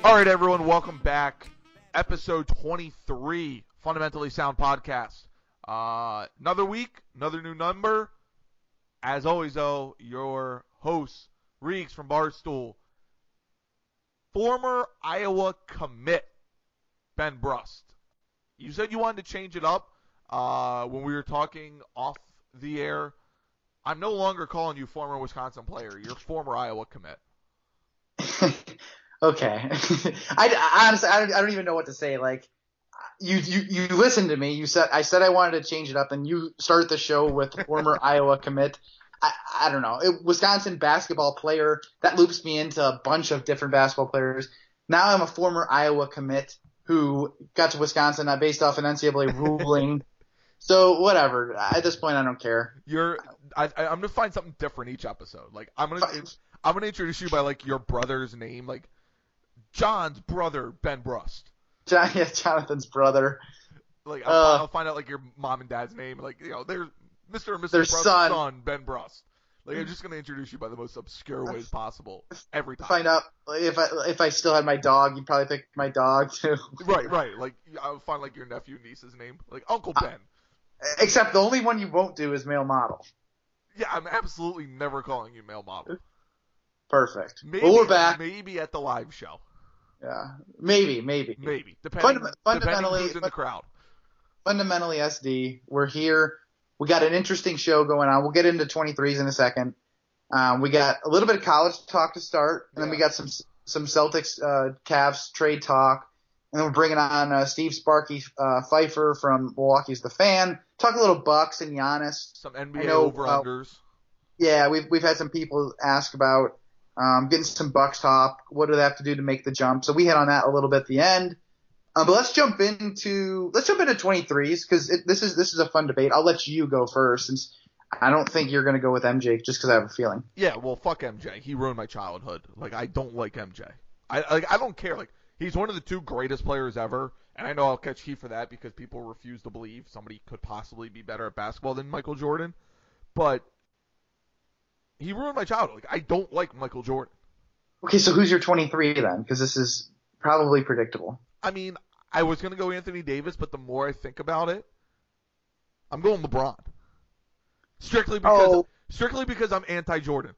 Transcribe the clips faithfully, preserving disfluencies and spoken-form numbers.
All right, everyone, welcome back. Episode twenty-three, Fundamentally Sound Podcast. Uh, another week, another new number. As always, though, your host, Reeks from Barstool. Former Iowa commit, Ben Brust. You said you wanted to change it up uh, when we were talking off the air. I'm no longer calling you former Wisconsin player. You're former Iowa commit. Okay. I, I honestly, I don't, I don't even know what to say. Like, you, you, you listened to me. You said, I said I wanted to change it up, and you started the show with former Iowa commit. I, I don't know. It, Wisconsin basketball player. That loops me into a bunch of different basketball players. Now I'm a former Iowa commit who got to Wisconsin uh, based off an N C double A ruling. So whatever. At this point, I don't care. You're. I, I, I'm gonna find something different each episode. Like I'm gonna. I'm gonna introduce you by like your brother's name, like John's brother, Ben Brust. John, yeah, Jonathan's brother. Like I'll, uh, I'll find out like your mom and dad's name, like you know, there's Mister and Missus Their Brust's son. son, Ben Brust. Like I'm just gonna introduce you by the most obscure ways possible every time. Find out if I if I still had my dog, you'd probably pick my dog too. Right, right. Like I'll find like your nephew, niece's name, like Uncle Ben. Except the only one you won't do is male model. Yeah, I'm absolutely never calling you male model. Perfect. Maybe, well, we're back. Maybe at the live show. Yeah, maybe, maybe, maybe. Depending, Fund- fundamentally, depending who's in the crowd. Fundamentally, S D. We're here. We got an interesting show going on. We'll get into twenty-threes in a second. Um, we got a little bit of college talk to start, and then yeah. we got some some Celtics, uh, Cavs trade talk, and then we're bringing on uh, Steve Sparky uh, Pfeiffer from Milwaukee's The Fan. Talk a little Bucks and Giannis. Some N B A know, over-unders. Uh, yeah, we've we've had some people ask about um, getting some Bucks talk. What do they have to do to make the jump? So we hit on that a little bit at the end. Um, but let's jump into let's jump into twenty-threes because this is this is a fun debate. I'll let you go first since I don't think you're going to go with M J just because I have a feeling. Yeah, well, fuck M J. He ruined my childhood. Like I don't like M J. I like I don't care. Like he's one of the two greatest players ever, and I know I'll catch heat for that because people refuse to believe somebody could possibly be better at basketball than Michael Jordan. But he ruined my childhood. Like I don't like Michael Jordan. Okay, so who's your twenty-three then? Because this is probably predictable. I mean, I was going to go Anthony Davis, but the more I think about it, I'm going LeBron. Strictly because oh. strictly because I'm anti-Jordan.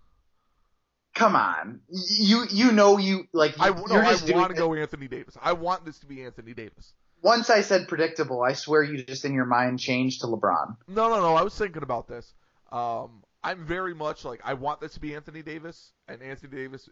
Come on. You you know you like you, I, no, you're I just want to doing go Anthony Davis. I want this to be Anthony Davis. Once I said predictable, I swear you just in your mind changed to LeBron. No, no, no. I was thinking about this. Um, I'm very much like I want this to be Anthony Davis, and Anthony Davis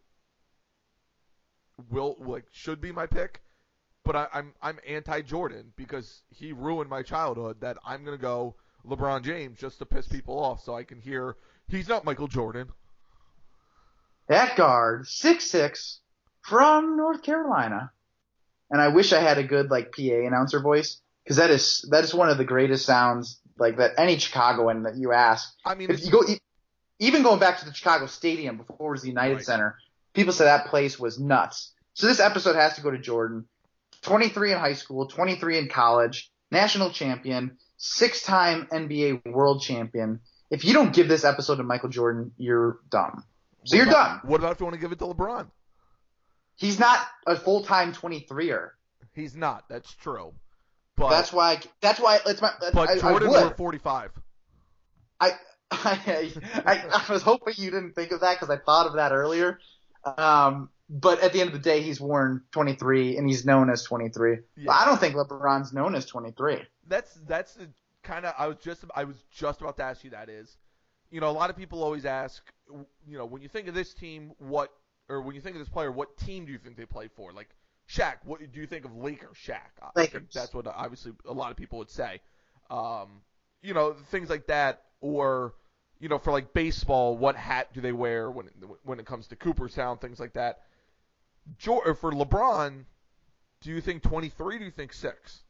will like should be my pick. But I, I'm I'm anti-Jordan because he ruined my childhood. That I'm gonna go LeBron James just to piss people off, so I can hear he's not Michael Jordan. That guard, six six, from North Carolina, and I wish I had a good like P A announcer voice because that is that is one of the greatest sounds like that any Chicagoan that you ask. I mean, if you go even going back to the Chicago Stadium before it was the United right. Center, people said that place was nuts. So this episode has to go to Jordan. twenty-three in high school, twenty-three in college, national champion, six-time N B A world champion. If you don't give this episode to Michael Jordan, you're dumb. So what you're about, done. What about if you want to give it to LeBron? He's not a full-time twenty-three-er. He's not. That's true. But that's why. That's why. It's my. But I, Jordan I would. wore forty-five. I, I I I was hoping you didn't think of that because I thought of that earlier. Um, but at the end of the day, he's worn twenty-three and he's known as twenty-three. Yeah. But I don't think LeBron's known as twenty-three. That's that's the kind of I was just I was just about to ask you that is, you know, a lot of people always ask, you know, when you think of this team, what or when you think of this player, what team do you think they play for? Like Shaq, what do you think of Lakers? Shaq. I Lakers. think that's what obviously a lot of people would say. Um, you know, things like that, or you know, for like baseball, what hat do they wear when it, when it comes to Cooperstown, things like that. Or for LeBron, do you think twenty-three? Do you think six?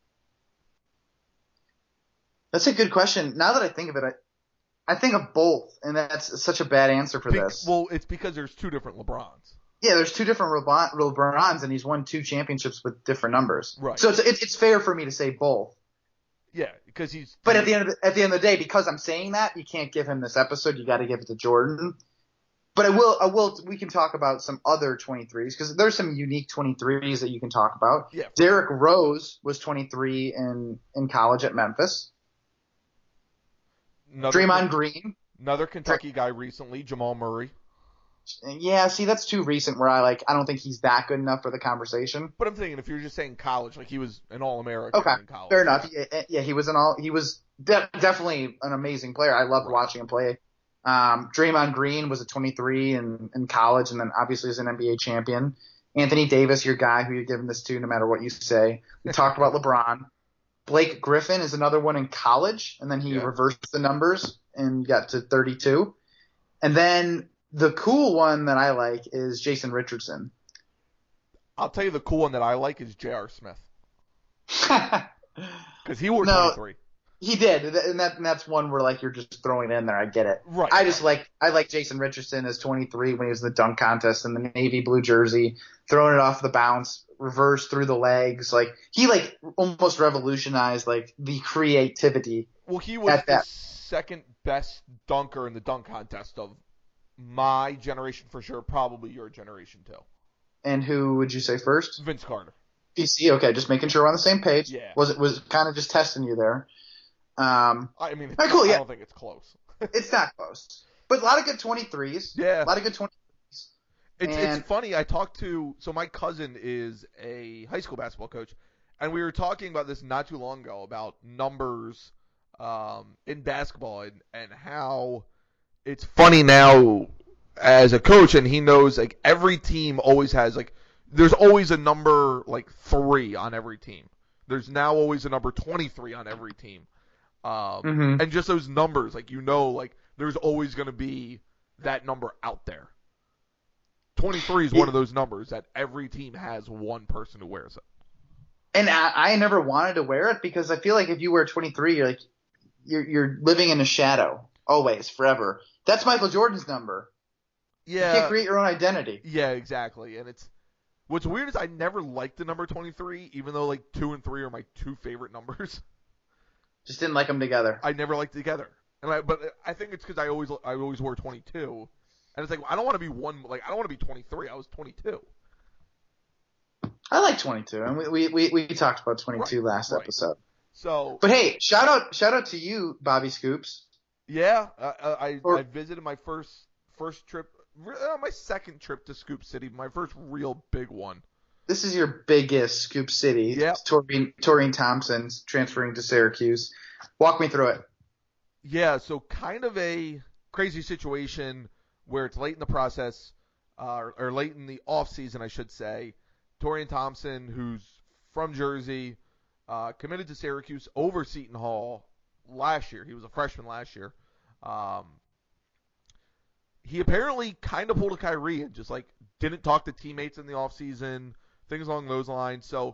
That's a good question. Now that I think of it, I, I think of both, and that's such a bad answer for Be- this. Well, it's because there's two different LeBrons. Yeah, there's two different LeBron, LeBrons, and he's won two championships with different numbers. Right. So it's it's, it's fair for me to say both. Yeah, because he's. But at the end of the, at the end of the day, because I'm saying that, you can't give him this episode. You got to give it to Jordan. but I will, I will, we can talk about some other twenty-threes because there's some unique twenty-threes that you can talk about. Yeah. Derrick Rose was twenty-three in, in college at Memphis. Another, Draymond Green. Another Kentucky guy recently, Jamal Murray. Yeah, see, that's too recent where I like, I don't think he's that good enough for the conversation. But I'm thinking if you're just saying college, like he was an All-American okay, in college. Fair enough. Yeah, yeah, he was an all, he was de- definitely an amazing player. I loved Right. watching him play. Um, Draymond Green was a twenty-three in, in college and then obviously is an N B A champion. Anthony Davis, your guy who you're giving this to no matter what you say. We talked about LeBron. Blake Griffin is another one in college, and then he Yeah. reversed the numbers and got to thirty-two. And then the cool one that I like is Jason Richardson. I'll tell you the cool one that I like is J R. Smith. Because he wore No. twenty-three. He did, and that and that's one where like you're just throwing it in there. I get it. Right. I just like I like Jason Richardson as twenty-three when he was in the dunk contest in the navy blue jersey, throwing it off the bounce, reverse through the legs. Like he like almost revolutionized like the creativity. Well, he was at the that. second best dunker in the dunk contest of my generation for sure, probably your generation too. And who would you say first? Vince Carter. P C. Okay, just making sure we're on the same page. Yeah. Was it was kind of just testing you there. Um, I mean, it's Alright, cool, I yeah. don't think it's close. it's not close, but a lot of good twenty-threes. Yeah. A lot of good twenty-threes. It's And- it's funny. I talked to so my cousin is a high school basketball coach, and we were talking about this not too long ago about numbers um, in basketball and and how it's funny now as a coach, and he knows like every team always has like there's always a number like three on every team. There's now always a number twenty-three on every team. Um, Mhm. And just those numbers, like you know, like there's always going to be that number out there. twenty-three is one of those numbers that every team has one person who wears it. And I, I never wanted to wear it because I feel like if you wear twenty-three, you're like you're you're living in a shadow always, forever. That's Michael Jordan's number. You can't Yeah, create your own identity. yeah, exactly. And it's what's weird is I never liked the number twenty-three, even though like two and three are my two favorite numbers. Just didn't like them together. I never liked together. And I, but I think it's because I always I always wore twenty-two, and it's like I don't want to be one like I don't want to be twenty-three. I was twenty-two. I like twenty-two, and we we, we, we talked about twenty-two Right, last right. episode. So But hey, shout out shout out to you, Bobby Scoops. yeah, uh, I Or- I visited my first first trip, uh, my second trip to Scoop City, my first real big one. This is your biggest Scoop City. Yep. Taurine, Taurine Thompson's transferring to Syracuse. Walk me through it. Yeah, so kind of a crazy situation where it's late in the process, uh, or, or late in the off season, I should say. Torian Thompson, who's from Jersey, uh, committed to Syracuse over Seton Hall last year. He was a freshman last year. Um, he apparently kind of pulled a Kyrie and just like didn't talk to teammates in the off season, things along those lines. So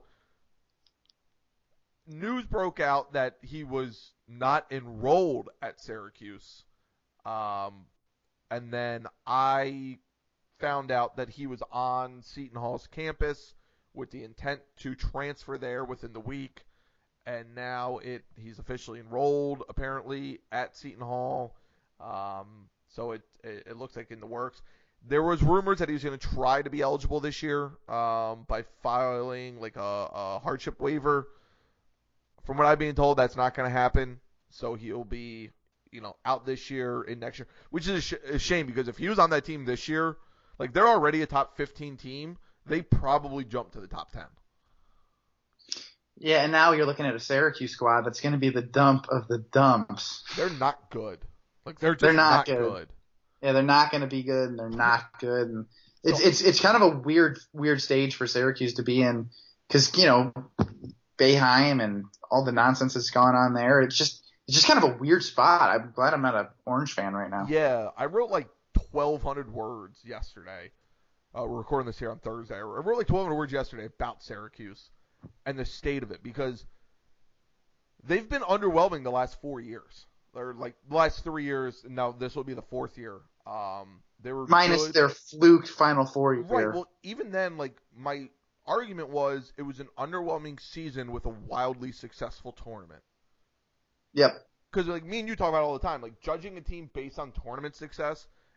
news broke out that he was not enrolled at Syracuse. Um, and then I found out that he was on Seton Hall's campus with the intent to transfer there within the week. And now it he's officially enrolled, apparently, at Seton Hall. Um, so it, it it looks like in the works. There was rumors that he was going to try to be eligible this year um, by filing like a, a hardship waiver. From what I've been told, that's not going to happen. So he'll be, you know, out this year and next year, which is a, sh- a shame because if he was on that team this year, like they're already a top fifteen team, they probably jump to the top ten. Yeah, and now you're looking at a Syracuse squad that's going to be the dump of the dumps. They're not good. Like they're just They're not not, good. good. Yeah, they're not going to be good, and they're not good. And it's So- it's it's kind of a weird weird stage for Syracuse to be in because you know Boeheim and all the nonsense that's going on there. It's just it's just kind of a weird spot. I'm glad I'm not an Orange fan right now. Yeah, I wrote like twelve hundred words yesterday. Uh, we're recording this here on Thursday. I wrote like twelve hundred words yesterday about Syracuse and the state of it because they've been underwhelming the last four years. Or like the last three years, and now this will be the fourth year. Um, they were Minus good. their fluke Final Four year. Right. Well, even then, like my argument was, it was an underwhelming season with a wildly successful tournament. Yep. Because like me and you talk about it all the time, like judging a team based on tournament success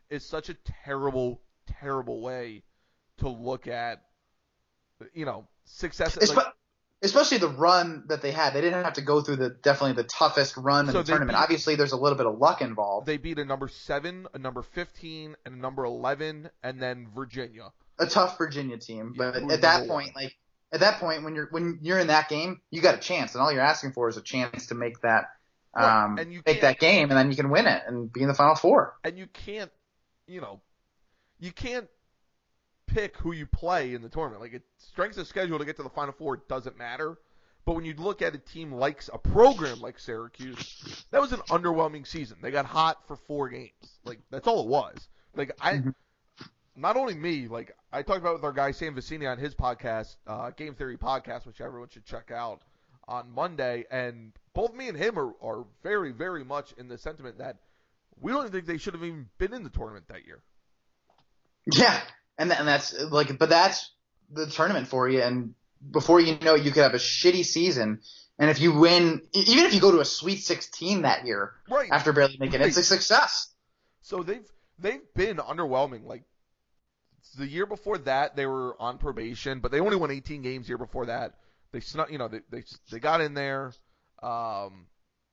is such a terrible, terrible way to look at, you know, success. Espe- Like, Especially the run that they had. They didn't have to go through the definitely the toughest run in So the they tournament. beat- Obviously, there's a little bit of luck involved. they beat a number seven, a number fifteen, and a number eleven, and then Virginia. A tough Virginia team, Yeah, but who was at that number point, one. like at that point, when you're when you're in that game, you got a chance, and all you're asking for is a chance to make that Right, um, and you make can't- that game, and then you can win it and be in the final four. And you can't, you know, you can't pick who you play in the tournament. Like, it, strength of schedule to get to the Final Four doesn't matter. But when you look at a team like a program like Syracuse, that was an underwhelming season. They got hot for four games. Like, that's all it was. Like, I, Mhm. not only me, like, I talked about it with our guy Sam Vicini on his podcast, uh, Game Theory Podcast, which everyone should check out on Monday. And both me and him are, are very, very much in the sentiment that we don't think they should have even been in the tournament that year. Yeah, and that, and that's like, but that's the tournament for you. And before you know it, you could have a shitty season. And if you win, e- even if you go to a Sweet sixteen that year Right. after barely making it, it's a success. So they've they've been underwhelming. Like, the year before that, they were on probation, but they only won eighteen games. The year before that, they snuck. You know, they they they got in there, um,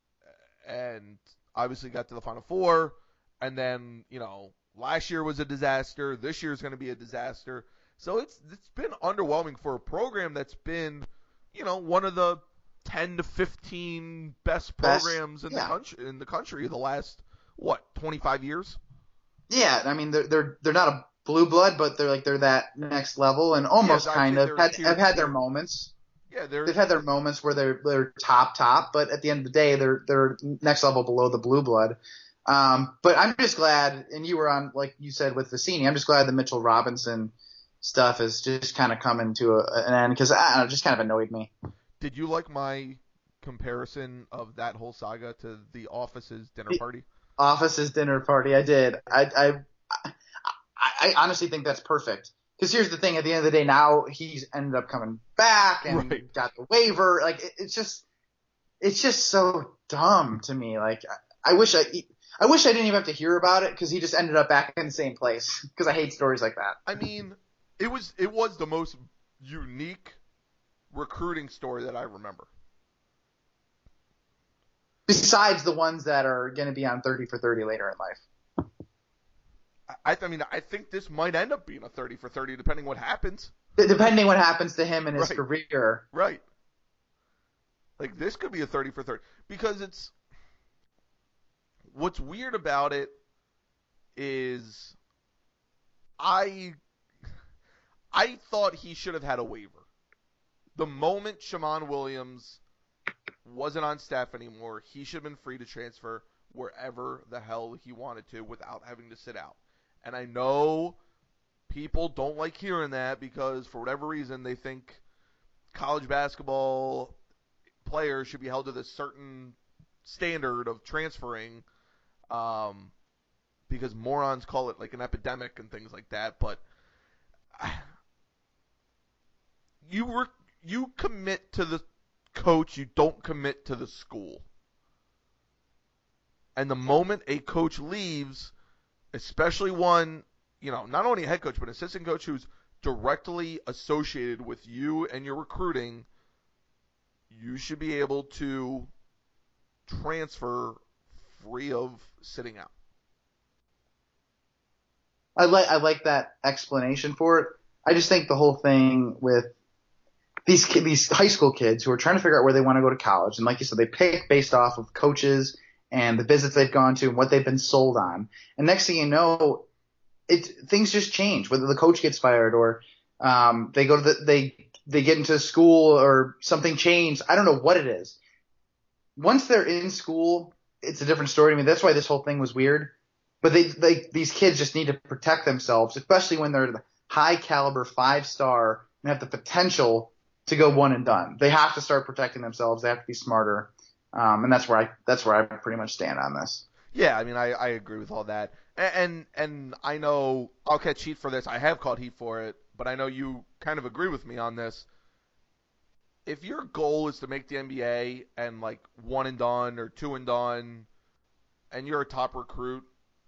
and obviously got to the Final Four. And then, you know, last year was a disaster. This year is going to be a disaster. So it's it's been underwhelming for a program that's been, you know, one of the ten to fifteen best Best, programs in yeah. the country in the country the last what twenty-five years. Yeah, I mean they're they're they're not a blue blood, but they're like they're that next level, and almost Yeah, I'd kind say of they're had, tier have had two. their moments. Yeah, they're They've had their moments where they're they're top top, but at the end of the day, they're they're next level below the blue blood. Um, but I'm just glad, and you were on like you said with Vicini. I'm just glad the Mitchell Robinson stuff is just kind of coming to a, an end because I don't know, it just kind of annoyed me. Did you like my comparison of that whole saga to The Office's dinner It- party? Office's dinner party. I did. I I I, I honestly think that's perfect. Because here's the thing: at the end of the day, now he's ended up coming back and Right. got the waiver. Like it, it's just, it's just so dumb to me. Like I, I wish I, I wish I didn't even have to hear about it because he just ended up back in the same place. Because I hate stories like that. I mean, it was it was the most unique recruiting story that I remember. Besides the ones that are going to be on thirty for thirty later in life. I, I mean, I think this might end up being a thirty for thirty, depending what happens. D- Depending what happens to him in his Right. career. Right. Like, this could be a thirty for thirty. Because it's... What's weird about it is I... I thought he should have had a waiver. The moment Shammond Williams wasn't on staff anymore, he should have been free to transfer wherever the hell he wanted to without having to sit out. And I know people don't like hearing that because for whatever reason they think college basketball players should be held to this certain standard of transferring um, because morons call it like an epidemic and things like that. But you were you commit to the coach, you don't commit to the school. And the moment a coach leaves, especially one, you know, not only a head coach, but an assistant coach who's directly associated with you and your recruiting, you should be able to transfer free of sitting out. I like I like that explanation for it. I just think the whole thing with these ki- these high school kids who are trying to figure out where they want to go to college, and like you said, they pick based off of coaches and the visits they've gone to and what they've been sold on. And next thing you know, it things just change. Whether the coach gets fired or um, they go to the they they get into school or something changed. I don't know what it is. Once they're in school, it's a different story. I mean, that's why this whole thing was weird. But they, they these kids just need to protect themselves, especially when they're the high caliber five star and have the potential to go one and done. They have to start protecting themselves. They have to be smarter. Um, and that's where I that's where I pretty much stand on this. Yeah, I mean, I, I agree with all that. And, and and I know I'll catch heat for this. I have caught heat for it, but I know you kind of agree with me on this. If your goal is to make the N B A and like one and done or two and done, and you're a top recruit,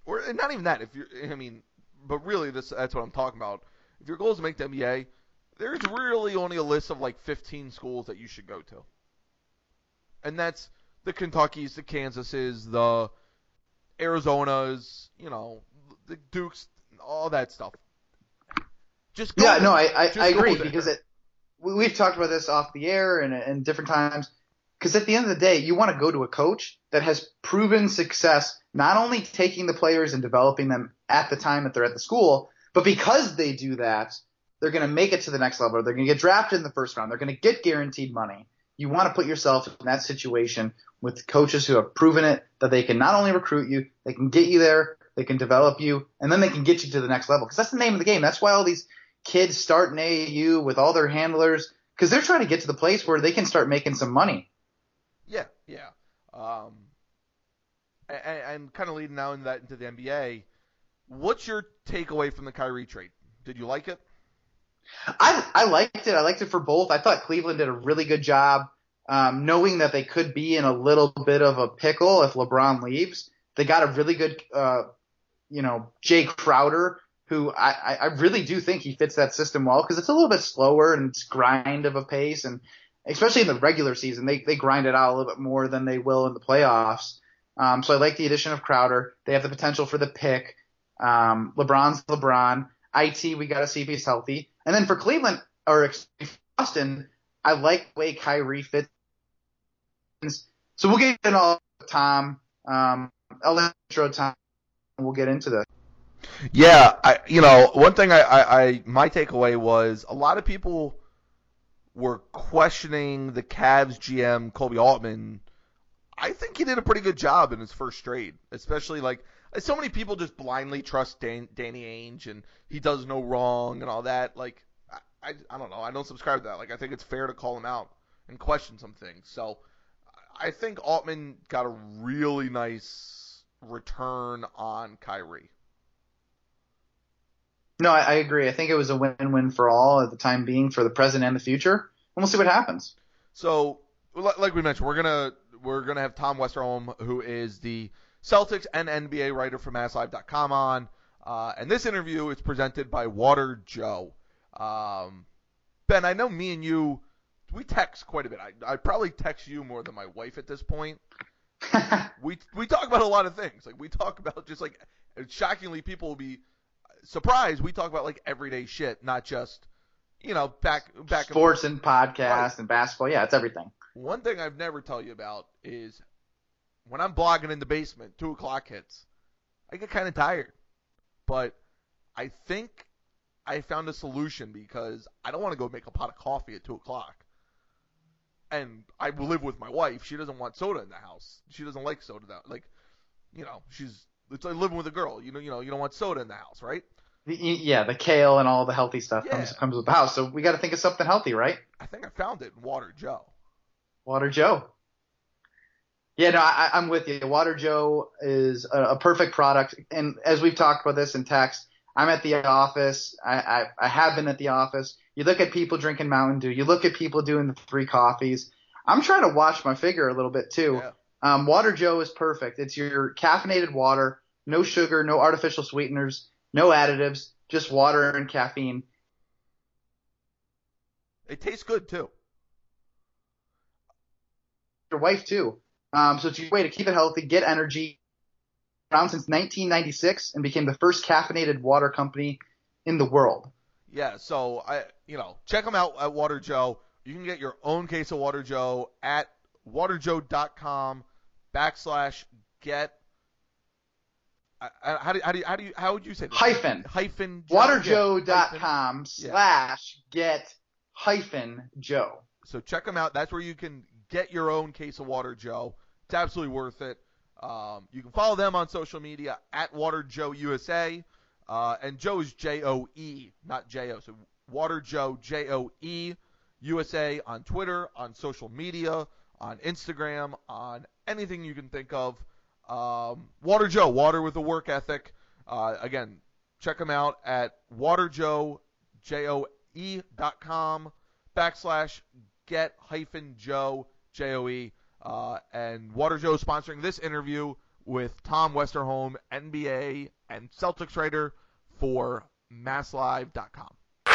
or not even that. If you're, I mean, but really, this that's what I'm talking about. If your goal is to make the N B A, there's really only a list of like fifteen schools that you should go to, and that's the Kentuckys, the Kansases, the Arizonas, you know, the Dukes, all that stuff. Just go yeah, there. no, I I, Just I go agree there. because it we, we've talked about this off the air and and different times. Because at the end of the day, you want to go to a coach that has proven success, not only taking the players and developing them at the time that they're at the school, but because they do that, they're going to make it to the next level. They're going to get drafted in the first round. They're going to get guaranteed money. You want to put yourself in that situation with coaches who have proven it, that they can not only recruit you, they can get you there, they can develop you, and then they can get you to the next level. Because that's the name of the game. That's why all these kids start in A A U with all their handlers, because they're trying to get to the place where they can start making some money. Yeah, yeah. Um, and, and kind of leading now into that into the N B A, what's your takeaway from the Kyrie trade? Did you like it? I I liked it. I liked it for both. I thought Cleveland did a really good job, um, knowing that they could be in a little bit of a pickle if LeBron leaves. They got a really good, uh, you know, Jay Crowder, who I, I really do think he fits that system well because it's a little bit slower and it's grind of a pace, and especially in the regular season, they they grind it out a little bit more than they will in the playoffs. Um, so I like the addition of Crowder. They have the potential for the pick. Um, LeBron's LeBron. I T, we got to see if he's healthy. And then for Cleveland, or Boston, I like the way Kyrie fits. So we'll get into all Tom. Um, I'll intro Tom. We'll get into this. Yeah, I you know one thing I, I, I my takeaway was a lot of people were questioning the Cavs G M Kobe Altman. I think he did a pretty good job in his first trade, especially like so many people just blindly trust Dan, Danny Ainge and he does no wrong and all that. Like I, I I don't know, I don't subscribe to that. Like I think it's fair to call him out and question some things. So I think Altman got a really nice return on Kyrie. No, I, I agree. I think it was a win-win for all at the time being, for the present and the future, and we'll see what happens. So, like we mentioned, we're gonna we're gonna have Tom Westerholm, who is the Celtics and N B A writer for Mass Live dot com on, uh, and this interview is presented by Water Joe. Um, Ben, I know me and you, we text quite a bit. I I probably text you more than my wife at this point. we we talk about a lot of things. Like we talk about just like shockingly, people will be surprised. We talk about like everyday shit, not just you know back back sports and, and podcasts right. and basketball. Yeah, it's everything. One thing I've never tell you about is when I'm blogging in the basement, two o'clock hits. I get kind of tired, but I think I found a solution because I don't want to go make a pot of coffee at two o'clock. And I live with my wife. She doesn't want soda in the house. She doesn't like soda. That like, you know, she's it's like living with a girl. You know, you know, you don't want soda in the house, right? The, yeah, the kale and all the healthy stuff yeah. comes comes with the house. So we got to think of something healthy, right? I think I found it in Water Joe. Water Joe. Yeah, no, I, I'm with you. Water Joe is a, a perfect product, and as we've talked about this in text, I'm at the office. I, I, I have been at the office. You look at people drinking Mountain Dew. You look at people doing the three coffees. I'm trying to watch my figure a little bit too. Yeah. Um, Water Joe is perfect. It's your caffeinated water, no sugar, no artificial sweeteners, no additives, just water and caffeine. It tastes good too. Your wife too. Um, so it's your way to keep it healthy, get energy. Around since nineteen ninety-six and became the first caffeinated water company in the world. Yeah, so I, you know, check them out at Water Joe. You can get your own case of Water Joe at waterjoe.com backslash get. I, I, how do how do you, how do you how would you say that? Hyphen hyphen waterjoe.com yeah. slash get hyphen Joe. So check them out. That's where you can get your own case of Water Joe. It's absolutely worth it. Um, you can follow them on social media at Water Joe U S A. Uh, and Joe is J O E, not J O. So Water Joe, J O E, U S A on Twitter, on social media, on Instagram, on anything you can think of. Um, Water Joe, water with a work ethic. Uh, again, check them out at waterjoe, J O E dot com backslash get hyphen Joe, J O E. Uh, and Water Joe sponsoring this interview with Tom Westerholm, N B A and Celtics writer for Mass Live dot com.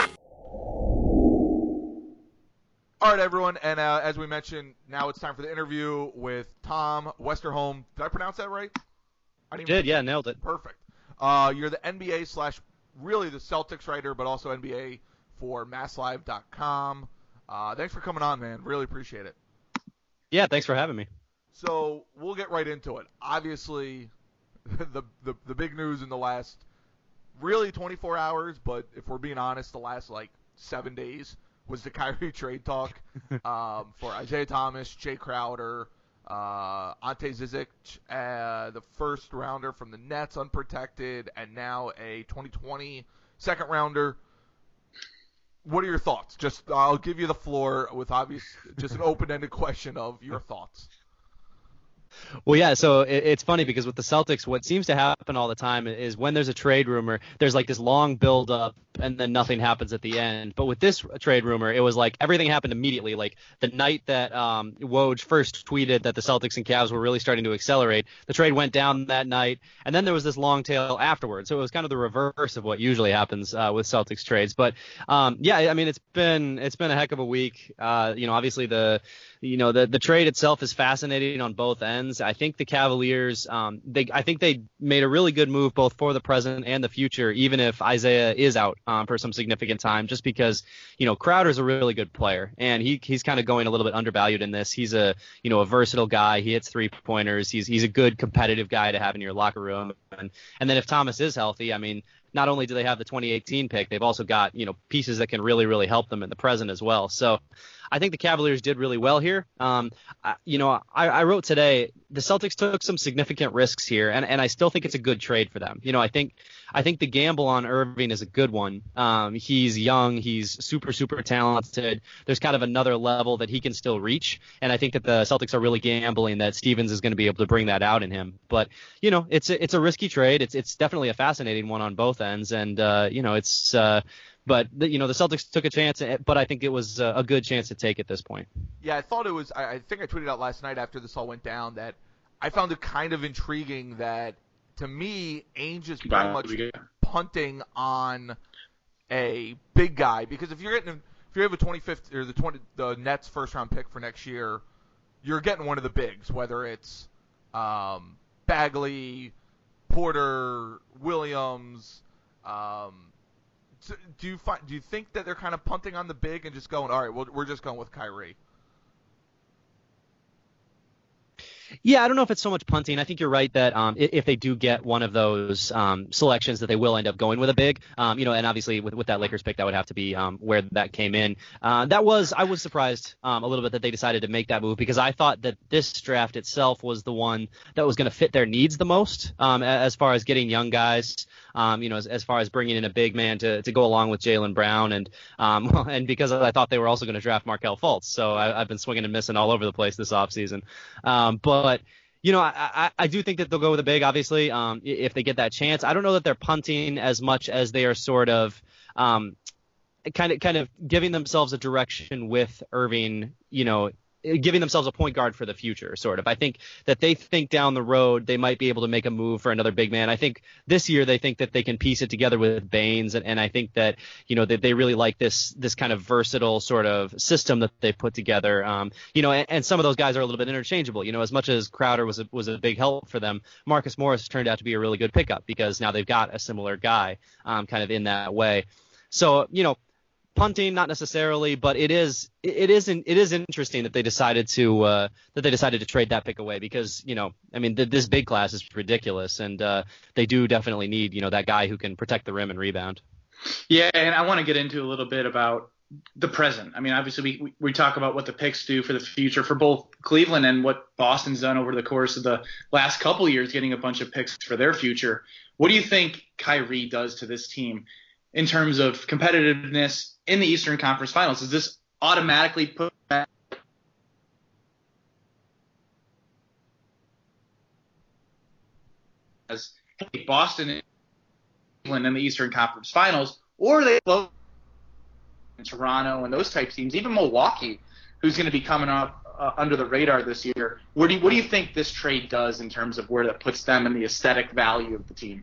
All right, everyone, and uh, as we mentioned, now it's time for the interview with Tom Westerholm. Did I pronounce that right? I didn't did, yeah, nailed it. Perfect. Uh, you're the N B A slash really the Celtics writer, but also N B A for Mass Live dot com. Uh, thanks for coming on, man. Really appreciate it. Yeah, thanks for having me. So we'll get right into it. Obviously, the, the the big news in the last really twenty-four hours, but if we're being honest, the last like seven days was the Kyrie trade talk um, for Isaiah Thomas, Jay Crowder, uh, Ante Zizic, uh, the first rounder from the Nets, unprotected, and now a twenty twenty second rounder. What are your thoughts? Just I'll give you the floor with obvious, just an open-ended question of your thoughts. Well, yeah, so it, it's funny because with the Celtics, what seems to happen all the time is when there's a trade rumor, there's like this long build-up and then nothing happens at the end. But with this trade rumor, it was like everything happened immediately. Like the night that um, Woj first tweeted that the Celtics and Cavs were really starting to accelerate, the trade went down that night, and then there was this long tail afterwards. So it was kind of the reverse of what usually happens uh, with Celtics trades. But um, yeah, I mean, it's been it's been a heck of a week. Uh, you know, obviously the you know the the trade itself is fascinating on both ends. I think the Cavaliers, um, they I think they made a really good move both for the present and the future, even if Isaiah is out um, for some significant time, just because, you know, Crowder's a really good player and he he's kind of going a little bit undervalued in this. He's a, you know, a versatile guy. He hits three pointers. He's he's a good competitive guy to have in your locker room. And, and then if Thomas is healthy, I mean, not only do they have the twenty eighteen pick, they've also got, you know, pieces that can really, really help them in the present as well. So I think the Cavaliers did really well here. Um, I, you know, I, I wrote today, the Celtics took some significant risks here, and, and I still think it's a good trade for them. You know, I think I think the gamble on Irving is a good one. Um, he's young. He's super, super talented. There's kind of another level that he can still reach, and I think that the Celtics are really gambling that Stevens is going to be able to bring that out in him. But, you know, it's a, it's a risky trade. It's it's definitely a fascinating one on both ends, and, uh, you know, it's uh, – But, the, you know, the Celtics took a chance, but I think it was a good chance to take at this point. Yeah, I thought it was – I think I tweeted out last night after this all went down that I found it kind of intriguing that, to me, Ainge is pretty much punting on a big guy. Because if you're getting – if you have a twenty-fifth – or the twenty the Nets first-round pick for next year, you're getting one of the bigs, whether it's um, Bagley, Porter, Williams um, – So do you find? Do you think that they're kind of punting on the big and just going, all right, well, we're just going with Kyrie? Yeah, I don't know if it's so much punting. I think you're right that um, if they do get one of those um, selections, that they will end up going with a big. Um, you know, and obviously with, with that Lakers pick, that would have to be um, where that came in. Uh, that was I was surprised um, a little bit that they decided to make that move because I thought that this draft itself was the one that was going to fit their needs the most um, as far as getting young guys. Um, you know, as, as far as bringing in a big man to, to go along with Jaylen Brown, and um, and because I thought they were also going to draft Markelle Fultz, so I, I've been swinging and missing all over the place this offseason. Um, but you know, I, I, I do think that they'll go with a big, obviously, um, if they get that chance. I don't know that they're punting as much as they are sort of um, kind of kind of giving themselves a direction with Irving, you know, giving themselves a point guard for the future, sort of. I think that they think down the road they might be able to make a move for another big man. I think this year they think that they can piece it together with Baines, and, and I think that, you know, that they really like this this kind of versatile sort of system that they put together. Um, you know, and, and some of those guys are a little bit interchangeable. You know, as much as Crowder was a, was a big help for them, Marcus Morris turned out to be a really good pickup because now they've got a similar guy um, kind of in that way. So, you know, punting, not necessarily, but it is it is it is interesting that they decided to uh, that they decided to trade that pick away because, you know, I mean, th- this big class is ridiculous, and uh, they do definitely need, you know, that guy who can protect the rim and rebound. Yeah, and I want to get into a little bit about the present. I mean, obviously we we talk about what the picks do for the future for both Cleveland and what Boston's done over the course of the last couple of years, getting a bunch of picks for their future. What do you think Kyrie does to this team in terms of competitiveness in the Eastern Conference Finals? Does this automatically put back as hey, Boston and Cleveland in the Eastern Conference Finals, or are they in Toronto and those type teams, even Milwaukee, who's going to be coming up uh, under the radar this year. What do you, what do you think this trade does in terms of where that puts them in the aesthetic value of the team?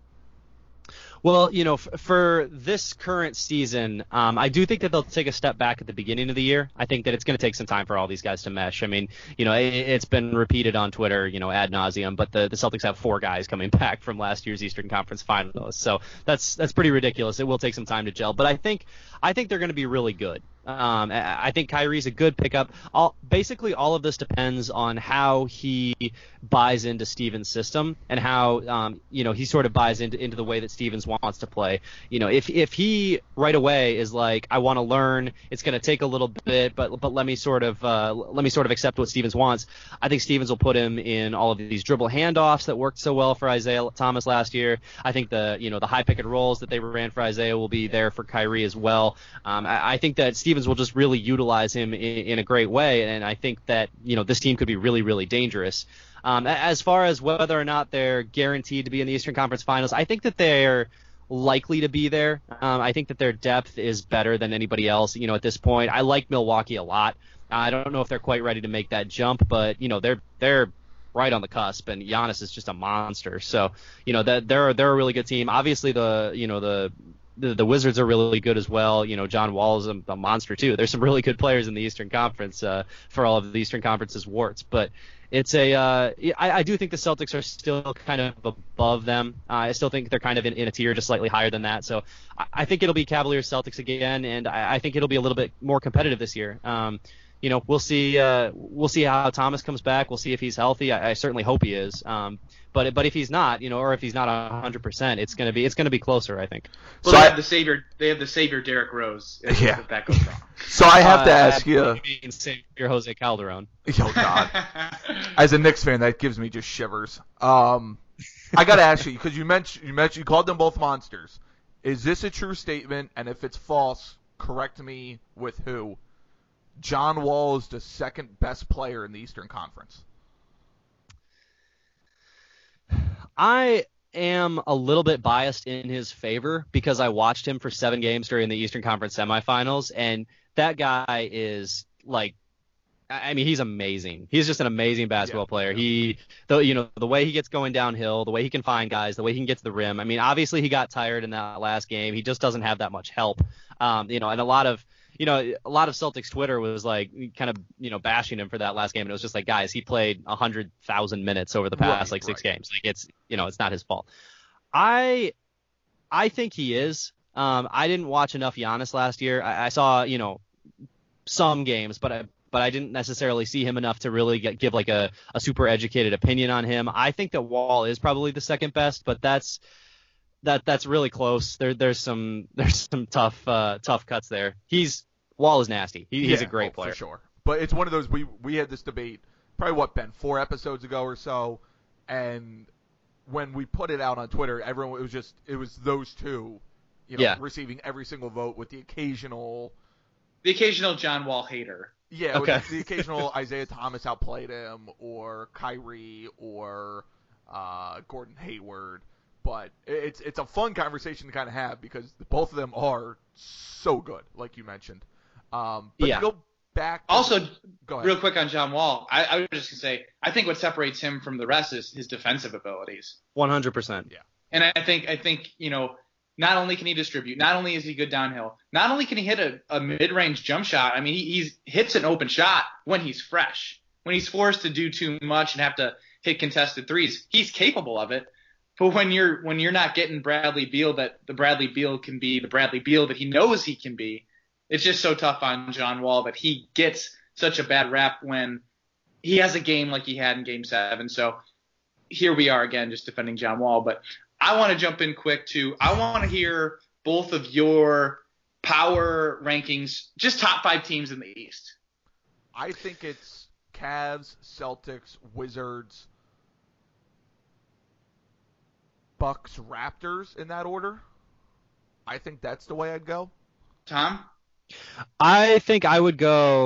Well, you know, f- for this current season, um, I do think that they'll take a step back at the beginning of the year. I think that it's going to take some time for all these guys to mesh. I mean, you know, it, it's been repeated on Twitter, you know, ad nauseum, but the, the Celtics have four guys coming back from last year's Eastern Conference Finals, so that's that's pretty ridiculous. It will take some time to gel, but I think I think they're going to be really good. Um, I think Kyrie's a good pickup. All, basically, all of this depends on how he buys into Stevens' system and how, um, you know, he sort of buys into, into the way that Stevens wants to play. You know, if if he right away is like, I want to learn, it's going to take a little bit, but but let me sort of uh, let me sort of accept what Stevens wants. I think Stevens will put him in all of these dribble handoffs that worked so well for Isaiah Thomas last year. I think the you know the high pick and rolls that they ran for Isaiah will be there for Kyrie as well. Um, I, I think that Stevens will just really utilize him in, in a great way, and I think that you know this team could be really, really dangerous. Um, as far as whether or not they're guaranteed to be in the Eastern Conference Finals, I think that they're likely to be there. Um, I think that their depth is better than anybody else. You know, at this point, I like Milwaukee a lot. I don't know if they're quite ready to make that jump, but you know they're they're right on the cusp, and Giannis is just a monster. So you know that they're they're a really good team. Obviously, the you know the The, the Wizards are really good as well. You know, John Wall is a, a monster too. There's some really good players in the Eastern Conference uh, for all of the Eastern Conference's warts. But it's a, uh, I, I do think the Celtics are still kind of above them. Uh, I still think they're kind of in, in a tier just slightly higher than that. So I, I think it'll be Cavaliers Celtics again, and I, I think it'll be a little bit more competitive this year. Um, you know, we'll see. Uh, we'll see how Thomas comes back. We'll see if he's healthy. I, I certainly hope he is. Um, but but if he's not, you know, or if he's not one hundred percent, it's gonna be it's gonna be closer, I think. Well, So they I- have the savior. They have the savior Derrick Rose. If, Yeah. if that goes wrong. So I have to Uh, ask you. I mean, Savior Jose Calderon. Oh God. As a Knicks fan, that gives me just shivers. Um, I gotta ask you because you mentioned you mentioned you called them both monsters. Is this a true statement? And if it's false, correct me with who. John Wall is the second best player in the Eastern Conference. I am a little bit biased in his favor because I watched him for seven games during the Eastern Conference semifinals, and that guy is like, I mean, he's amazing. He's just an amazing basketball Yeah. player. He, the you know, the way he gets going downhill, the way he can find guys, the way he can get to the rim. I mean, obviously he got tired in that last game. He just doesn't have that much help. Um, you know, and a lot of you know, a lot of Celtics Twitter was like kind of, you know, bashing him for that last game. And it was just like, guys, he played one hundred thousand minutes over the past Right, like six right. games. Like it's, you know, it's not his fault. I, I think he is. Um, I didn't watch enough Giannis last year. I, I saw, you know, some games, but I, but I didn't necessarily see him enough to really get, give like a, a super educated opinion on him. I think that Wall is probably the second best, but that's, that that's really close. There there's some there's some tough uh, tough cuts there. He's Wall is nasty. He, he's a Yeah, great oh, player. for sure. But it's one of those we we had this debate probably what Ben four episodes ago or so, and when we put it out on Twitter, everyone it was just it was those two, you know, Yeah. receiving every single vote with the occasional The occasional John Wall hater. yeah, Okay. with the occasional Isaiah Thomas outplayed him or Kyrie or uh, Gordon Hayward. But it's it's a fun conversation to kind of have because both of them are so good, like you mentioned. Um, but Yeah. to go back. To, Also, go ahead. real quick on John Wall, I, I was just gonna say, I think what separates him from the rest is his defensive abilities. one hundred percent. And I think I think you know, not only can he distribute, not only is he good downhill, not only can he hit a, a mid-range jump shot. I mean, he he's, hits an open shot when he's fresh. When he's forced to do too much and have to hit contested threes, he's capable of it. But when you're when you're not getting Bradley Beal that the Bradley Beal can be the Bradley Beal that he knows he can be, it's just so tough on John Wall that he gets such a bad rap when he has a game like he had in Game Seven. So here we are again, just defending John Wall. But I want to jump in quick too. I want to hear both of your power rankings, just top five teams in the East. I think it's Cavs, Celtics, Wizards, Bucks, Raptors in that order. I think that's the way I'd go. Tom? I think I would go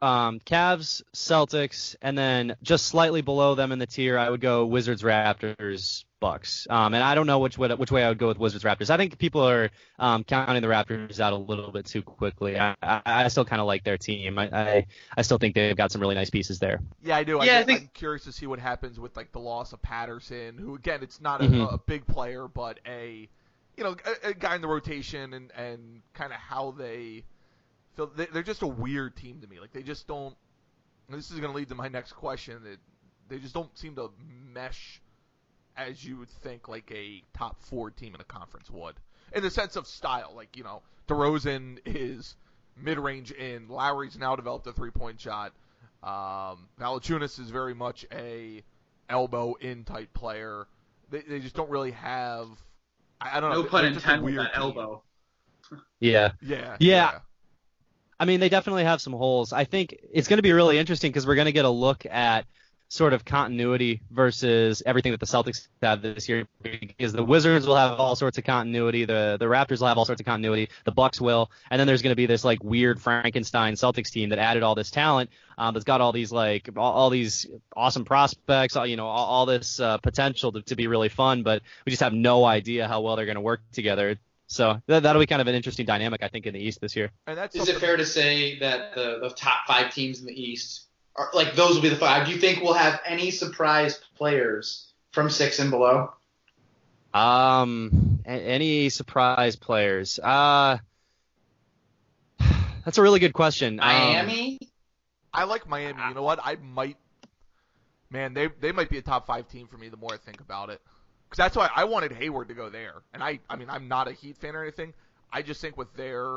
um, Cavs, Celtics, and then just slightly below them in the tier, I would go Wizards, Raptors, Bucks. Um, and I don't know which way, which way I would go with Wizards, Raptors. I think people are um, counting the Raptors out a little bit too quickly. I, I, I still kind of like their team. I, I I still think they've got some really nice pieces there. Yeah, I do. I Yeah, I just, think- I'm curious to see what happens with like the loss of Patterson, who again, it's not a, Mhm. a big player, but a you know a, a guy in the rotation, and and kind of how they feel. They, they're just a weird team to me. Like they just don't. This is going to lead to my next question. That they just don't seem to mesh as you would think like a top four team in a conference would, in the sense of style. Like, you know, DeRozan is mid-range in. Lowry's now developed a three-point shot. Um, Valanciunas is very much a elbow-in type player. They, they just don't really have. I, I don't know. No pun they're just a intended. weird That team. elbow. Yeah. Yeah. Yeah. I mean, they definitely have some holes. I think it's going to be really interesting because we're going to get a look at sort of continuity versus everything that the Celtics have this year, because the Wizards will have all sorts of continuity, the the Raptors will have all sorts of continuity, the Bucks will, and then there's going to be this like weird Frankenstein Celtics team that added all this talent, um, that's got all these like all, all these awesome prospects, all, you know, all, all this uh, potential to, to be really fun, but we just have no idea how well they're going to work together. So that, that'll be kind of an interesting dynamic, I think, in the East this year. And that's Is it something- fair to say that the, the top five teams in the East are like those will be the five? Do you think we'll have any surprise players from six and below? Um, a- any surprise players? Uh, that's a really good question. Um, Miami? I like Miami. You know what? I might. Man, they they might be a top five team for me. The more I think about it, because that's why I wanted Hayward to go there. And I, I mean, I'm not a Heat fan or anything. I just think with their,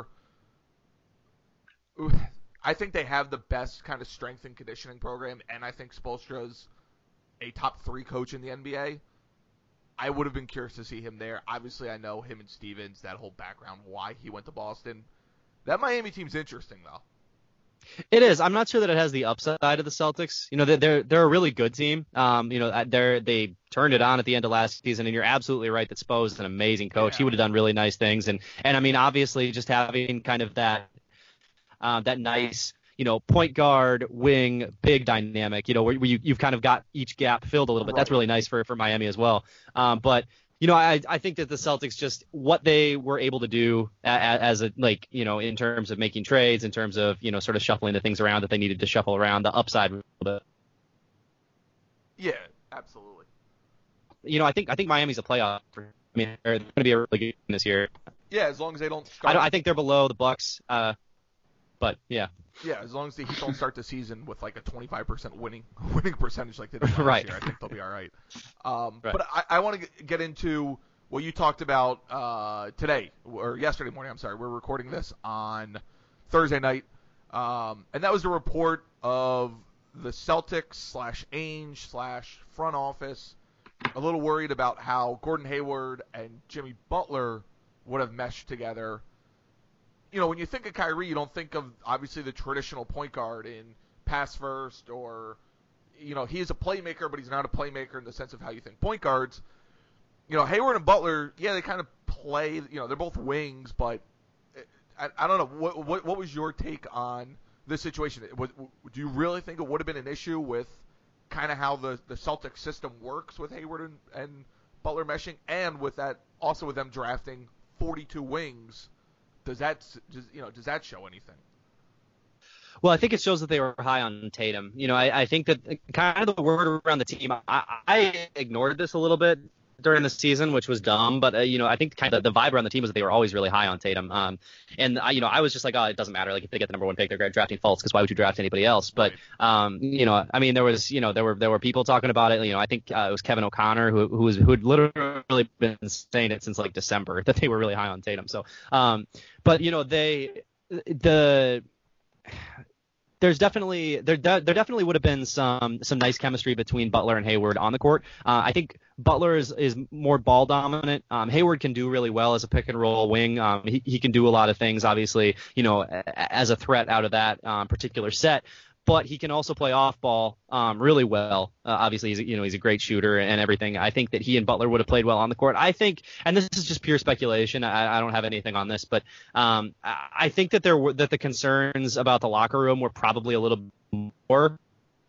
I think they have the best kind of strength and conditioning program, and I think Spoelstra's a top three coach in the N B A. I would have been curious to see him there. Obviously, I know him and Stevens, that whole background, why he went to Boston. That Miami team's interesting, though. It is. I'm not sure that it has the upside of the Celtics. You know, they're they're, they're a really good team. Um, you know, they're they turned it on at the end of last season, and you're absolutely right that Spo is an amazing coach. Yeah. He would have done really nice things, and and I mean, obviously, just having kind of that um, that nice, you know, point guard, wing, big dynamic, you know, where, where you, you've kind of got each gap filled a little bit. That's Right. really nice for, for Miami as well. Um, but, you know, I, I think that the Celtics just what they were able to do as, as a, like, you know, in terms of making trades, in terms of, you know, sort of shuffling the things around that they needed to shuffle around, the upside was a little bit. Yeah, absolutely. You know, I think I think Miami's a playoff. I mean, they're going to be a really good team this year. Yeah, as long as they don't I, start. don't, I think they're below the Bucks. Uh, but yeah. Yeah, as long as the Heat don't start the season with like a twenty-five percent winning winning percentage like they did last Right. year, I think they'll be all right. Um, Right. But I, I want to get into what you talked about uh, today, or yesterday morning, I'm sorry. We're recording this on Thursday night. Um, and that was a report of the Celtics slash Ainge slash front office a little worried about how Gordon Hayward and Jimmy Butler would have meshed together. You know, when you think of Kyrie, you don't think of, obviously, the traditional point guard in pass first, or, you know, he is a playmaker, but he's not a playmaker in the sense of how you think point guards. You know, Hayward and Butler, yeah, they kind of play, you know, they're both wings, but I, I don't know. What, what what was your take on this situation? Was, do you really think it would have been an issue with kind of how the, the Celtics system works with Hayward and, and Butler meshing, and with that, also with them drafting forty-two wings? Does that, does, you know, does that show anything? Well, I think it shows that they were high on Tatum. You know, I, I think that kind of the word around the team, I, I ignored this a little bit during the season, which was dumb. But, uh, you know, I think kind of the vibe around the team was that they were always really high on Tatum. Um, and, I, you know, I was just like, oh, it doesn't matter. Like, if they get the number one pick, they're drafting Fultz, because why would you draft anybody else? But, um, you know, I mean, there was, you know, there were there were people talking about it. You know, I think uh, it was Kevin O'Connor who who was who had literally been saying it since like December that they were really high on Tatum. So, um, but you know, they the there's definitely there de- there definitely would have been some some nice chemistry between Butler and Hayward on the court. Uh, I think Butler is, is more ball dominant. Um, Hayward can do really well as a pick and roll wing. Um, he he can do a lot of things, obviously, you know, a- as a threat out of that um, particular set. but he can also play off ball um, really well. Uh, obviously, he's you know he's a great shooter and everything. I think that he and Butler would have played well on the court. I think, and this is just pure speculation. I, I don't have anything on this, but um, I think that there were that the concerns about the locker room were probably a little more.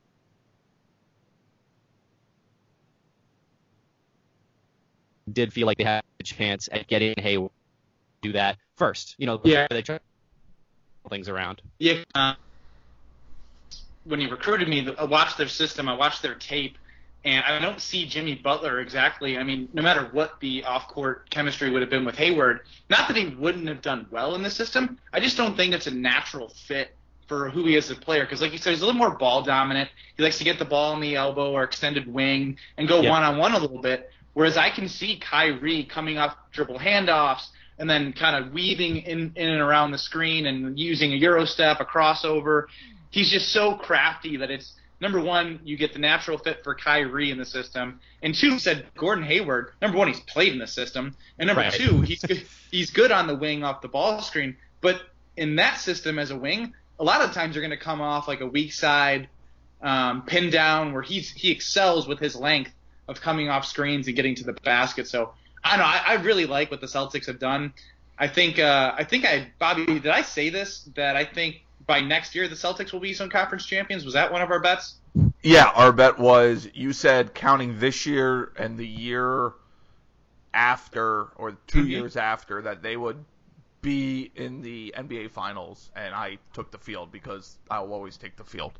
Did feel like they had a chance at getting Hayward to do that first. You know, yeah. They tried things around. Yeah. Uh, when he recruited me, I watched their system, I watched their tape, and I don't see Jimmy Butler exactly. I mean, no matter what the off-court chemistry would have been with Hayward, not that he wouldn't have done well in the system, I just don't think it's a natural fit for who he is as a player. Because like you said, he's a little more ball dominant. He likes to get the ball in the elbow or extended wing and go yeah. one-on-one a little bit. Whereas I can see Kyrie coming off dribble handoffs and then kind of weaving in, in and around the screen and using a Euro step, a crossover. He's just so crafty that it's, number one, you get the natural fit for Kyrie in the system. And two, said Gordon Hayward, number one, he's played in the system. And number right. two, he's good, he's good on the wing off the ball screen. But in that system as a wing, a lot of times you're going to come off like a weak side um, pin down where he's he excels with his length of coming off screens and getting to the basket. So I don't know. I, I really like what the Celtics have done. I think uh, I think I Bobby, did I say this that I think by next year the Celtics will be Eastern Conference champions? Was that one of our bets? Yeah, our bet was, you said counting this year and the year after, or two mm-hmm. years after, that they would be in the N B A Finals, and I took the field because I will always take the field.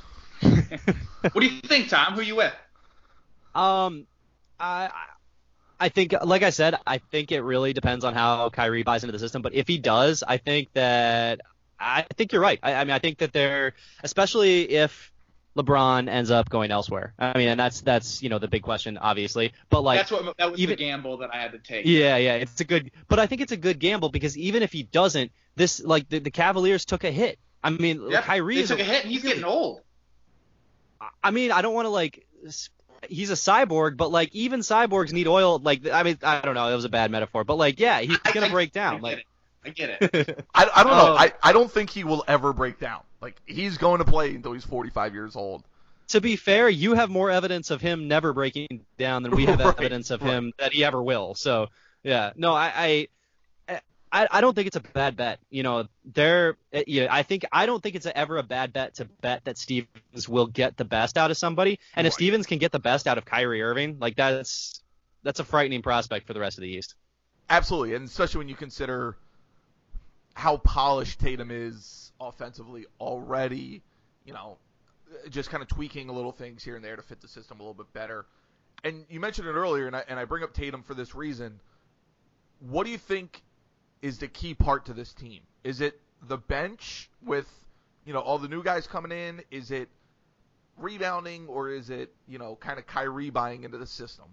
What do you think, Tom? Who are you with? Um, I I think, like I said, I think it really depends on how Kyrie buys into the system. But if he does, I think that I think you're right. I, I mean, I think that they're, especially if LeBron ends up going elsewhere. I mean, and that's that's you know the big question, obviously. But like that's what that was even, the gamble that I had to take. Yeah, yeah, it's a good, but I think it's a good gamble because even if he doesn't, this like the, the Cavaliers took a hit. I mean, yeah, Kyrie they is took a hit, and he's getting old. I mean, I don't want to like. He's a cyborg, but like even cyborgs need oil. Like I mean, I don't know, that was a bad metaphor, but like yeah, he's gonna I, break down. I like. It. I get it. I, I don't know. Oh. I, I don't think he will ever break down. Like, he's going to play until he's forty-five years old. To be fair, you have more evidence of him never breaking down than we have right, evidence of right. him that he ever will. So, yeah. No, I I, I, I don't think it's a bad bet. You know, there. You know, I think I don't think it's a, ever a bad bet to bet that Stevens will get the best out of somebody. And if right. Stevens can get the best out of Kyrie Irving, like that's that's a frightening prospect for the rest of the East. Absolutely, and especially when you consider how polished Tatum is offensively already, you know, just kind of tweaking a little things here and there to fit the system a little bit better. And you mentioned it earlier, and I, and I bring up Tatum for this reason. What do you think is the key part to this team? Is it the bench with, you know, all the new guys coming in? Is it rebounding, or is it, you know, kind of Kyrie buying into the system?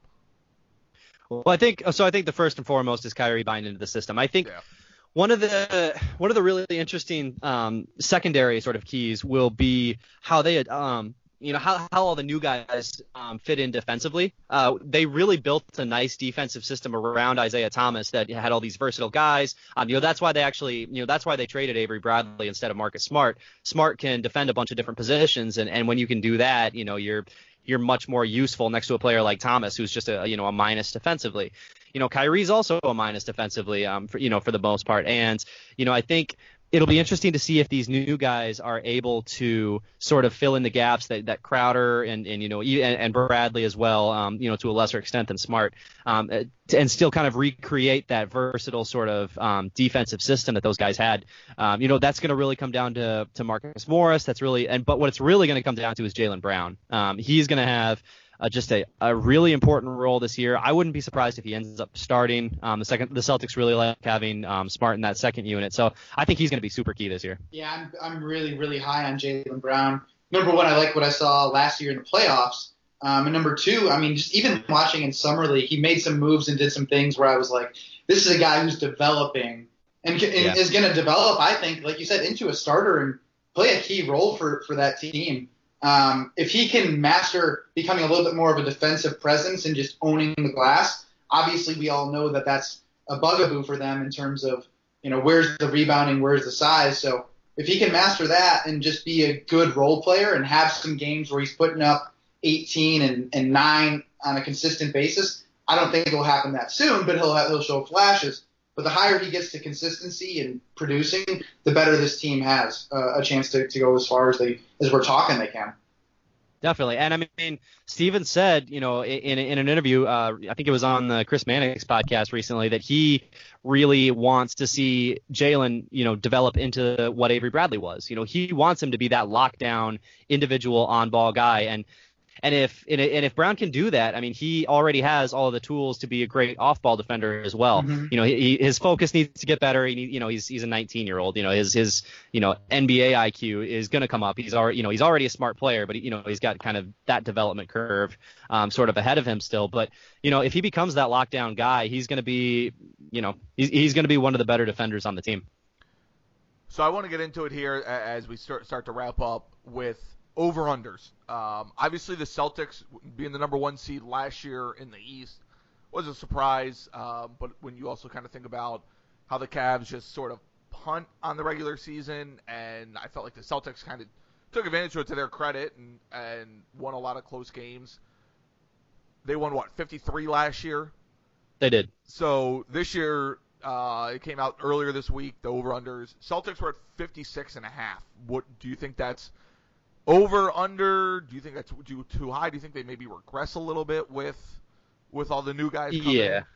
Well, I think so. I think the first and foremost is Kyrie buying into the system. I think. Yeah. One of the one of the really interesting um, secondary sort of keys will be how they um, you know how, how all the new guys um, fit in defensively. Uh, they really built a nice defensive system around Isaiah Thomas that had all these versatile guys. Um, you know that's why they actually you know that's why they traded Avery Bradley instead of Marcus Smart. Smart can defend a bunch of different positions, and, and when you can do that, you know you're you're much more useful next to a player like Thomas, who's just a you know a minus defensively. You know, Kyrie's also a minus defensively, um, for, you know, for the most part. And, you know, I think it'll be interesting to see if these new guys are able to sort of fill in the gaps that, that Crowder and, and, you know, and, and Bradley as well, um, you know, to a lesser extent than Smart, um, and still kind of recreate that versatile sort of um, defensive system that those guys had. Um, you know, that's going to really come down to, to Marcus Morris. That's really, and, but what it's really going to come down to is Jaylen Brown. Um, he's going to have, Uh, just a, a really important role this year. I wouldn't be surprised if he ends up starting. Um, the second, the Celtics really like having um, Smart in that second unit, so I think he's going to be super key this year. Yeah, I'm I'm really really high on Jaylen Brown. Number one, I like what I saw last year in the playoffs, um, and number two, I mean, just even watching in summer league, he made some moves and did some things where I was like, this is a guy who's developing and, and yeah. is going to develop, I think, like you said, into a starter and play a key role for for that team. Um, if he can master becoming a little bit more of a defensive presence and just owning the glass, obviously we all know that that's a bugaboo for them in terms of, you know, where's the rebounding, where's the size. So if he can master that and just be a good role player and have some games where he's putting up eighteen and, and nine on a consistent basis, I don't think it'll happen that soon, but he'll have, he'll show flashes. But the higher he gets to consistency and producing, the better this team has uh, a chance to, to go as far as they as we're talking they can. Definitely. And I mean, Steven said, you know, in, in an interview, uh, I think it was on the Chris Mannix podcast recently, that he really wants to see Jalen, you know, develop into what Avery Bradley was. You know, he wants him to be that lockdown individual on ball guy. And And if and if Brown can do that, I mean, he already has all of the tools to be a great off-ball defender as well. Mm-hmm. You know, he, his focus needs to get better. He, need, you know, he's he's a nineteen-year-old. You know, his his you know N B A I Q is going to come up. He's already you know he's already a smart player, but he, you know he's got kind of that development curve um, sort of ahead of him still. But you know, if he becomes that lockdown guy, he's going to be you know he's he's going to be one of the better defenders on the team. So I want to get into it here as we start start to wrap up with over-unders. Um, obviously, the Celtics being the number one seed last year in the East was a surprise, uh, but when you also kind of think about how the Cavs just sort of punt on the regular season, and I felt like the Celtics kind of took advantage of it to their credit and, and won a lot of close games. They won, what, fifty-three last year? They did. So this year, uh, it came out earlier this week, the over-unders. Celtics were at fifty-six and a half. What do you think that's over, under? Do you think that's too, too high? Do you think they maybe regress a little bit with with all the new guys coming Yeah. in?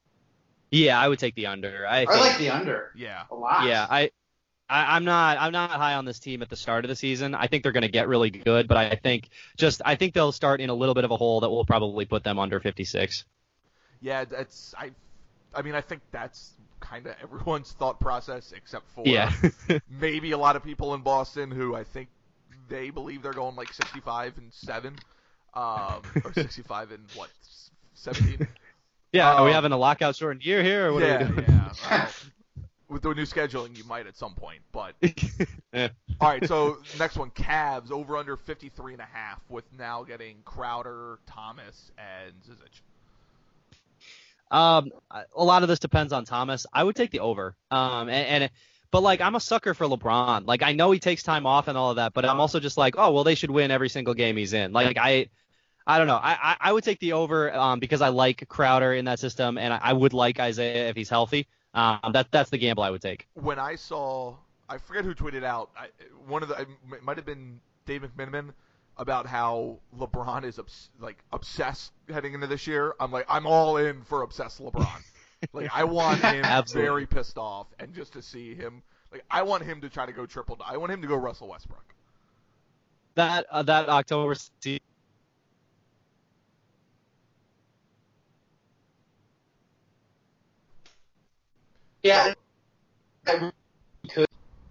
Yeah, I would take the under. I, I think, like the under. Yeah. A lot. Yeah, I, I I'm not I'm not high on this team at the start of the season. I think they're going to get really good, but I think just I think they'll start in a little bit of a hole that will probably put them under fifty-six. Yeah, that's I. I mean, I think that's kind of everyone's thought process, except for Yeah. maybe a lot of people in Boston who I think they believe they're going like sixty-five and seven, um, or sixty-five and what, seventeen. Yeah, are we Um, having a lockout shortened year here, or what yeah, are we doing? yeah. Well, with the new scheduling, you might at some point, but Yeah. all right. So next one, Cavs over under fifty-three and a half, with now getting Crowder, Thomas, and Zizic. Um, a lot of this depends on Thomas. I would take the over. Um, and, and but like I'm a sucker for LeBron. Like I know he takes time off and all of that, but I'm also just like, oh well, they should win every single game he's in. Like I, I don't know. I I, I would take the over um because I like Crowder in that system, and I, I would like Isaiah if he's healthy. Um, that that's the gamble I would take. When I saw, I forget who tweeted out, I, one of the, it might have been Dave McMiniman, about how LeBron is obs- like obsessed heading into this year. I'm like, I'm all in for obsessed LeBron. Like I want him Absolutely. very pissed off, and just to see him, like I want him to try to go triple. I want him to go Russell Westbrook. That uh, that October season. Yeah, I really could,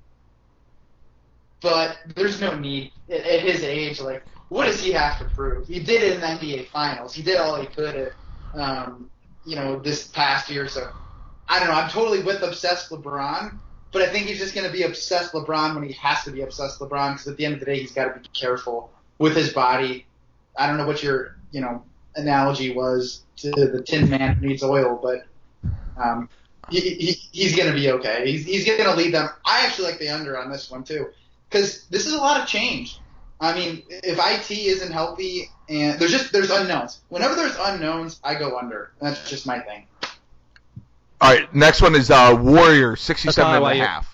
but there's no need at, at his age. Like, what does he have to prove? He did it in the N B A Finals. He did all he could at, um, you know, this past year. So I don't know. I'm totally with obsessed LeBron, but I think he's just going to be obsessed LeBron when he has to be obsessed LeBron, because at the end of the day, he's got to be careful with his body. I don't know what your, you know, analogy was to the Tin Man who needs oil, but um, he, he, he's going to be okay. He's, he's going to lead them. I actually like the under on this one, too, because this is a lot of change. I mean, if I T isn't healthy, and there's just there's unknowns. Whenever there's unknowns, I go under. That's just my thing. All right, next one is uh, Warriors, sixty-seven and why a you- half.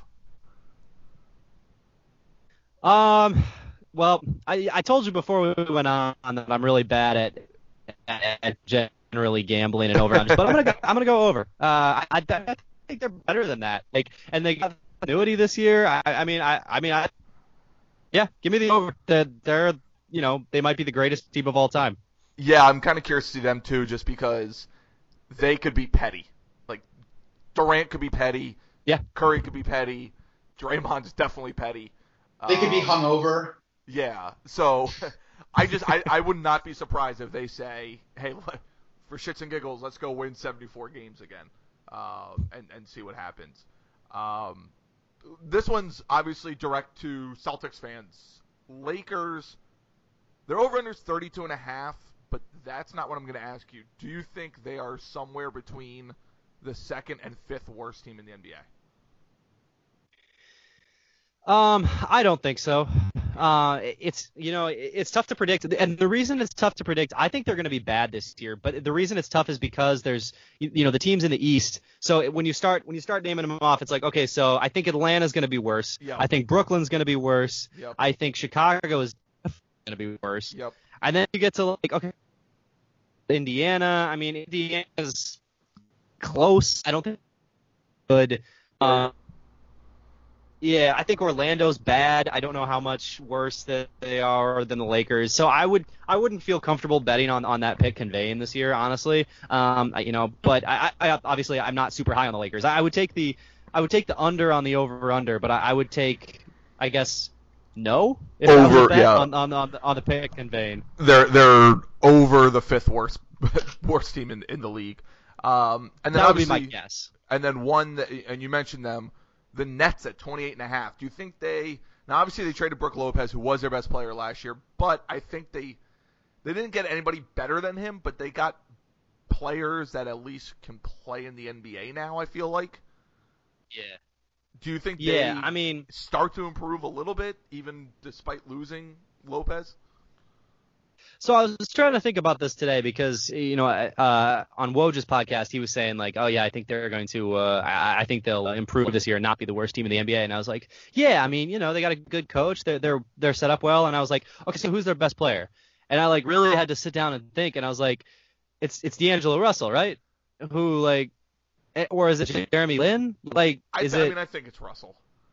Um, well, I I told you before we went on that I'm really bad at at generally gambling and over unders, but I'm gonna go, I'm gonna go over. Uh, I, I think they're better than that. Like, and they got continuity this year. I I mean I I mean I yeah, give me the over. They're, they're you know they might be the greatest team of all time. Yeah, I'm kind of curious to see them too, just because they could be petty. Like Durant could be petty. Yeah. Curry could be petty. Draymond's definitely petty. They could be Um, hungover. Yeah. So I just I, I would not be surprised if they say, hey, let- for shits and giggles, let's go win seventy-four games again, uh, and and see what happens. Um, this one's obviously direct to Celtics fans. Lakers, their over-under's thirty-two and a half, but that's not what I'm going to ask you. Do you think they are somewhere between the second and fifth worst team in the N B A? Um, I don't think so. Uh, it's you know it's tough to predict, and the reason it's tough to predict, I think they're going to be bad this year. But the reason it's tough is because there's you, you know the teams in the East. So when you start when you start naming them off, it's like okay, so I think Atlanta's going to be worse. Yep. I think Brooklyn's going to be worse. Yep. I think Chicago is going to be worse. Yep. And then you get to like okay, Indiana. I mean Indiana's close. I don't think good. Um, Yeah, I think Orlando's bad. I don't know how much worse that they are than the Lakers. So I would I wouldn't feel comfortable betting on, on that pick conveying this year, honestly. Um, you know, but I, I obviously I'm not super high on the Lakers. I would take the I would take the under on the over under, but I, I would take I guess no if I was Over, a bet yeah. on, on on the, on the pick conveying. They're they're over the fifth worst worst team in in the league. Um, and then That would be obviously, my guess. And then one that, and you mentioned them. The Nets at twenty-eight and a half. Do you think they now? Obviously, they traded Brook Lopez, who was their best player last year, but I think they they didn't get anybody better than him, but they got players that at least can play in the N B A now. I feel like. Yeah. Do you think? Yeah. They I mean, start to improve a little bit, even despite losing Lopez. So I was trying to think about this today because, you know, uh, on Woj's podcast, he was saying like, oh, yeah, I think they're going to uh, I, I think they'll improve this year and not be the worst team in the N B A. And I was like, yeah, I mean, you know, they got a good coach. They're they're they're set up well. And I was like, okay, so who's their best player? And I like really had to sit down and think. And I was like, it's it's D'Angelo Russell, right? Who like or is it Jeremy Lin? Like, I, is th- it? I mean, I think it's Russell.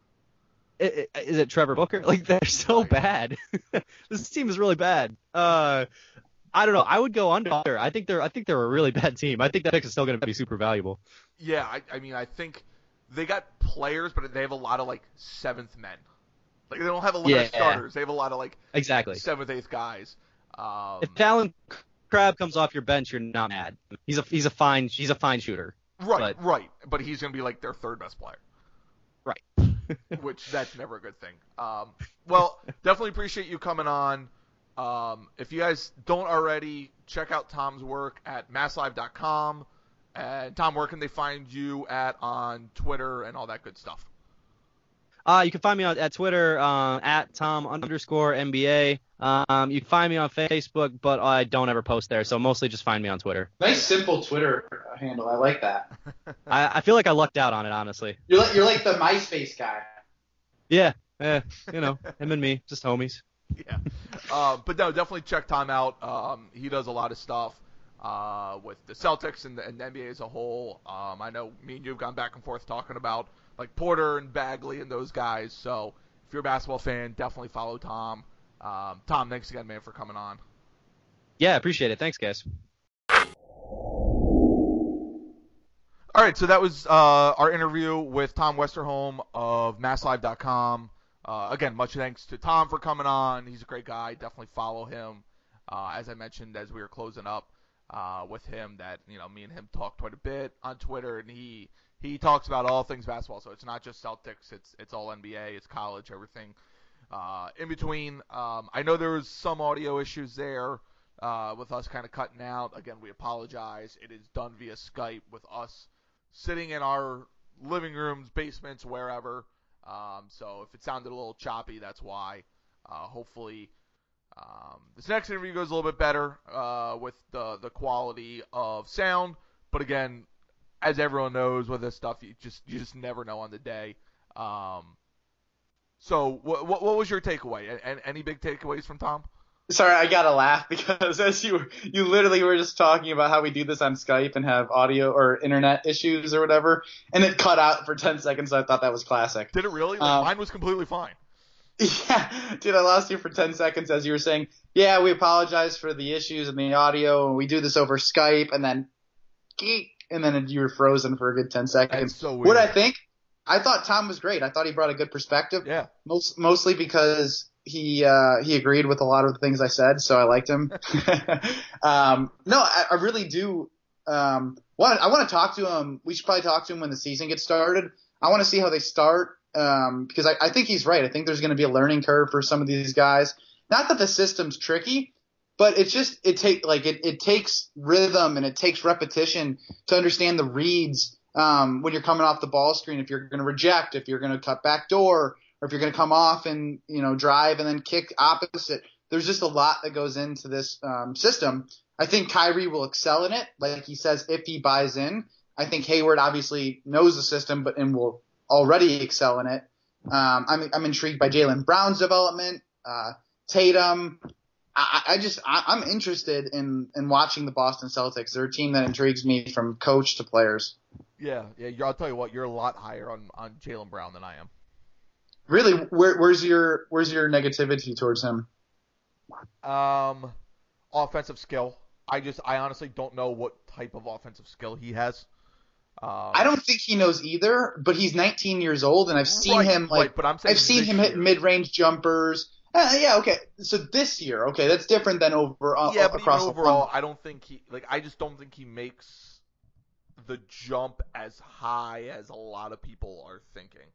Is it Trevor Booker? Like, they're so Right. bad. This team is really bad. Uh, I don't know. I would go under. I think they're. I think they're a really bad team. I think that pick is still going to be super valuable. Yeah, I, I mean, I think they got players, but they have a lot of like seventh men. Like they don't have a lot Yeah. of starters. They have a lot of like Exactly. seventh, eighth guys. Um, If Alan Crabbe comes off your bench, you're not mad. He's a he's a fine he's a fine shooter. right, but- right, but he's gonna be like their third best player. Right. Which that's never a good thing. Um, well, definitely appreciate you coming on. Um, if you guys don't already, check out Tom's work at mass live dot com. And Tom, where can they find you at on Twitter and all that good stuff? Uh, you can find me on at Twitter uh, at Tom underscore N B A. Um, you can find me on Facebook, but I don't ever post there, so mostly just find me on Twitter. Nice simple Twitter handle. I like that. I, I feel like I lucked out on it, honestly. You're like you're like the MySpace guy. Yeah, eh, you know, him and me, just homies. Yeah. Uh, but no, definitely check Tom out. Um, he does a lot of stuff uh, with the Celtics and the, and the N B A as a whole. Um, I know me and you have gone back and forth talking about like Porter and Bagley and those guys. So if you're a basketball fan, definitely follow Tom. Um, Tom, thanks again, man, for coming on. Yeah, appreciate it. Thanks, guys. All right, so that was uh, our interview with Tom Westerholm of mass live dot com. Uh, again, much thanks to Tom for coming on. He's a great guy. Definitely follow him. Uh, as I mentioned, as we were closing up uh, with him, that you know, me and him talk quite a bit on Twitter, and he he talks about all things basketball. So it's not just Celtics. It's it's all N B A. It's college. Everything uh, in between. Um, I know there was some audio issues there uh, with us kind of cutting out. Again, we apologize. It is done via Skype with us sitting in our living rooms, basements, wherever. Um, so if it sounded a little choppy, that's why. Uh, hopefully um, this next interview goes a little bit better uh, with the the quality of sound. But again, as everyone knows with this stuff, you just you just never know on the day. Um, so what what was your takeaway? And any big takeaways from Tom? Sorry, I gotta laugh because as you were, you literally were just talking about how we do this on Skype and have audio or internet issues or whatever, and it cut out for ten seconds. So I thought that was classic. Did it really? Like, Um, mine was completely fine. Yeah, dude, I lost you for ten seconds as you were saying, yeah, we apologize for the issues in the audio, and we do this over Skype, and then, geek, and then you were frozen for a good ten seconds. That's so weird. What I think, I thought Tom was great. I thought he brought a good perspective. Yeah. Most, mostly because he uh, he agreed with a lot of the things I said, so I liked him. um, no, I, I really do. Um, want I want to talk to him. We should probably talk to him when the season gets started. I want to see how they start um, because I, I think he's right. I think there's going to be a learning curve for some of these guys. Not that the system's tricky, but it's just it take like it, it takes rhythm and it takes repetition to understand the reads um, when you're coming off the ball screen. If you're going to reject, if you're going to cut back door, or if you're going to come off and, you know, drive and then kick opposite. There's just a lot that goes into this um, system. I think Kyrie will excel in it, like he says, if he buys in. I think Hayward obviously knows the system, but and will already excel in it. Um, I'm I'm intrigued by Jaylen Brown's development, uh, Tatum. I, I just I, I'm interested in, in watching the Boston Celtics. They're a team that intrigues me from coach to players. Yeah, yeah. I'll tell you what, you're a lot higher on, on Jaylen Brown than I am. Really, where, where's your where's your negativity towards him? Um, offensive skill. I just I honestly don't know what type of offensive skill he has. Um, I don't think he knows either, but he's nineteen years old, and I've seen right, him like right, but I'm saying I've seen this him year. hit mid-range jumpers. Uh, yeah, okay. So this year, okay, that's different than over uh, Yeah, but across even the overall, front. I don't think he like. I just don't think he makes the jump as high as a lot of people are thinking.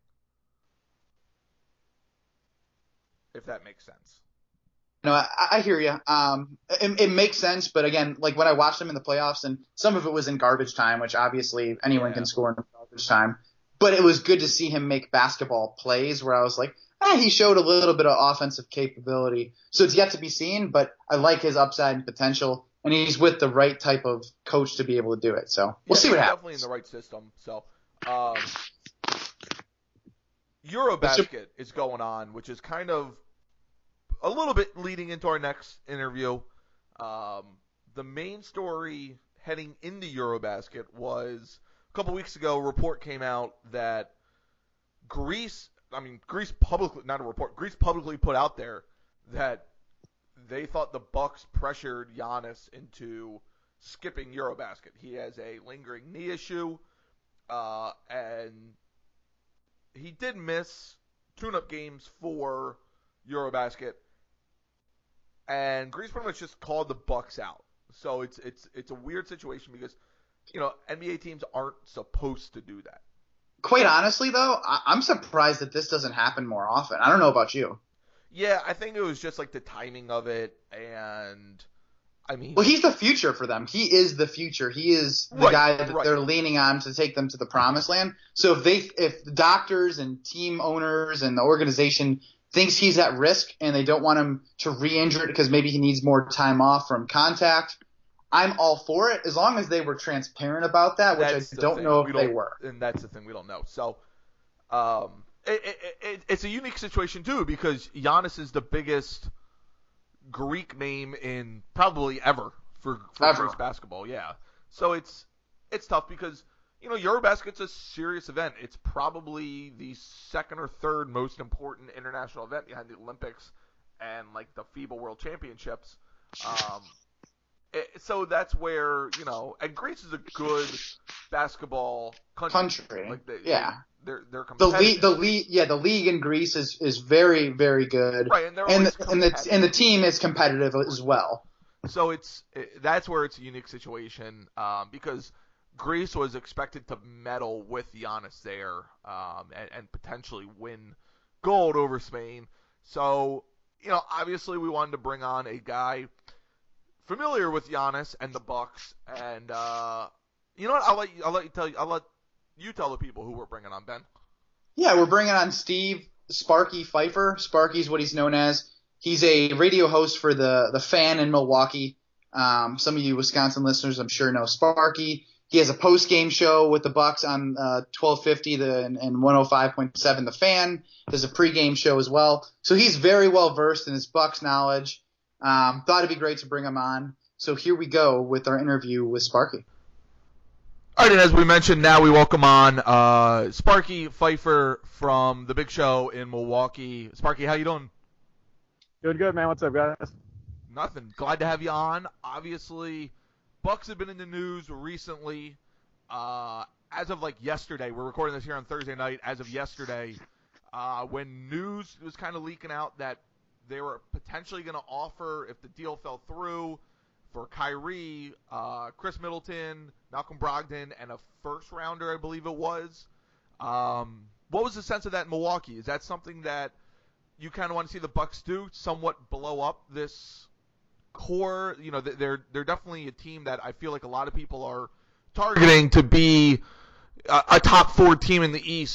If that makes sense. No, I, I hear you. Um, it, it makes sense, but again, like when I watched him in the playoffs, and some of it was in garbage time, which obviously anyone Yeah. can score in garbage time. But it was good to see him make basketball plays where I was like, ah, he showed a little bit of offensive capability. So it's yet to be seen, but I like his upside and potential, and he's with the right type of coach to be able to do it. So we'll Yeah, see what he's happens. Definitely in the right system. So, um, Eurobasket is going on, which is kind of a little bit leading into our next interview. Um, the main story heading into Eurobasket was a couple weeks ago. A report came out that Greece, I mean Greece publicly, not a report, Greece publicly put out there that they thought the Bucks pressured Giannis into skipping Eurobasket. He has a lingering knee issue, uh, and he did miss tune-up games for Eurobasket. And Greece pretty much just called the Bucks out. So it's it's it's a weird situation because, you know, N B A teams aren't supposed to do that. Quite honestly, though, I- I'm surprised that this doesn't happen more often. I don't know about you. Yeah, I think it was just like the timing of it, and I mean, Well, he's the future for them. He is the future. He is the Right, guy that right. they're leaning on to take them to the promised land. So if they, if the doctors and team owners and the organization thinks he's at risk and they don't want him to re-injure it because maybe he needs more time off from contact, I'm all for it as long as they were transparent about that, which that's I the don't thing. know We if they don't- were. And that's the thing, we don't know. So, um, it, it, it, it's a unique situation too because Giannis is the biggest Greek name in probably ever for, for Ever. Greece basketball. Yeah. So it's it's tough because, you know, Eurobasket's a serious event. It's probably the second or third most important international event behind the Olympics and like the FIBA World Championships. Um, it, so that's where, you know, and Greece is a good basketball country. Country. Like they, Yeah. they're they're The competitive. league, the league, yeah, the league in Greece is, is very, very good. Right, and they're And always the, and the competitive. and the team is competitive as well. So it's it, that's where it's a unique situation um, because Greece was expected to medal with Giannis there um, and, and potentially win gold over Spain. So, you know, obviously we wanted to bring on a guy familiar with Giannis and the Bucks, and uh, you know what? I'll let you, I'll let you tell you. I'll let you tell the people who we're bringing on, Ben. Yeah, we're bringing on Steve Sparky Pfeiffer. Sparky's what he's known as. He's a radio host for the the Fan in Milwaukee. Um, some of you Wisconsin listeners, I'm sure, know Sparky. He has a post game show with the Bucks on uh, twelve fifty the, and, and one oh five point seven The Fan. There's a pregame show as well. So he's very well versed in his Bucks knowledge. Um, thought it'd be great to bring him on. So here we go with our interview with Sparky. All right, and as we mentioned, now we welcome on uh, Sparky Pfeiffer from the Big Show in Milwaukee. Sparky, how you doing? Doing good, man. What's up, guys? Nothing. Glad to have you on. Obviously, Bucks have been in the news recently. Uh, as of like yesterday, we're recording this here on Thursday night. As of yesterday, uh, when news was kind of leaking out that they were potentially going to offer, if the deal fell through, for Kyrie, uh, Chris Middleton, Malcolm Brogdon, and a first rounder, I believe it was. Um, what was the sense of that in Milwaukee? Is that something that you kind of want to see the Bucks do, somewhat blow up this core? You know, they're they're definitely a team that I feel like a lot of people are targeting to be a, a top four team in the East,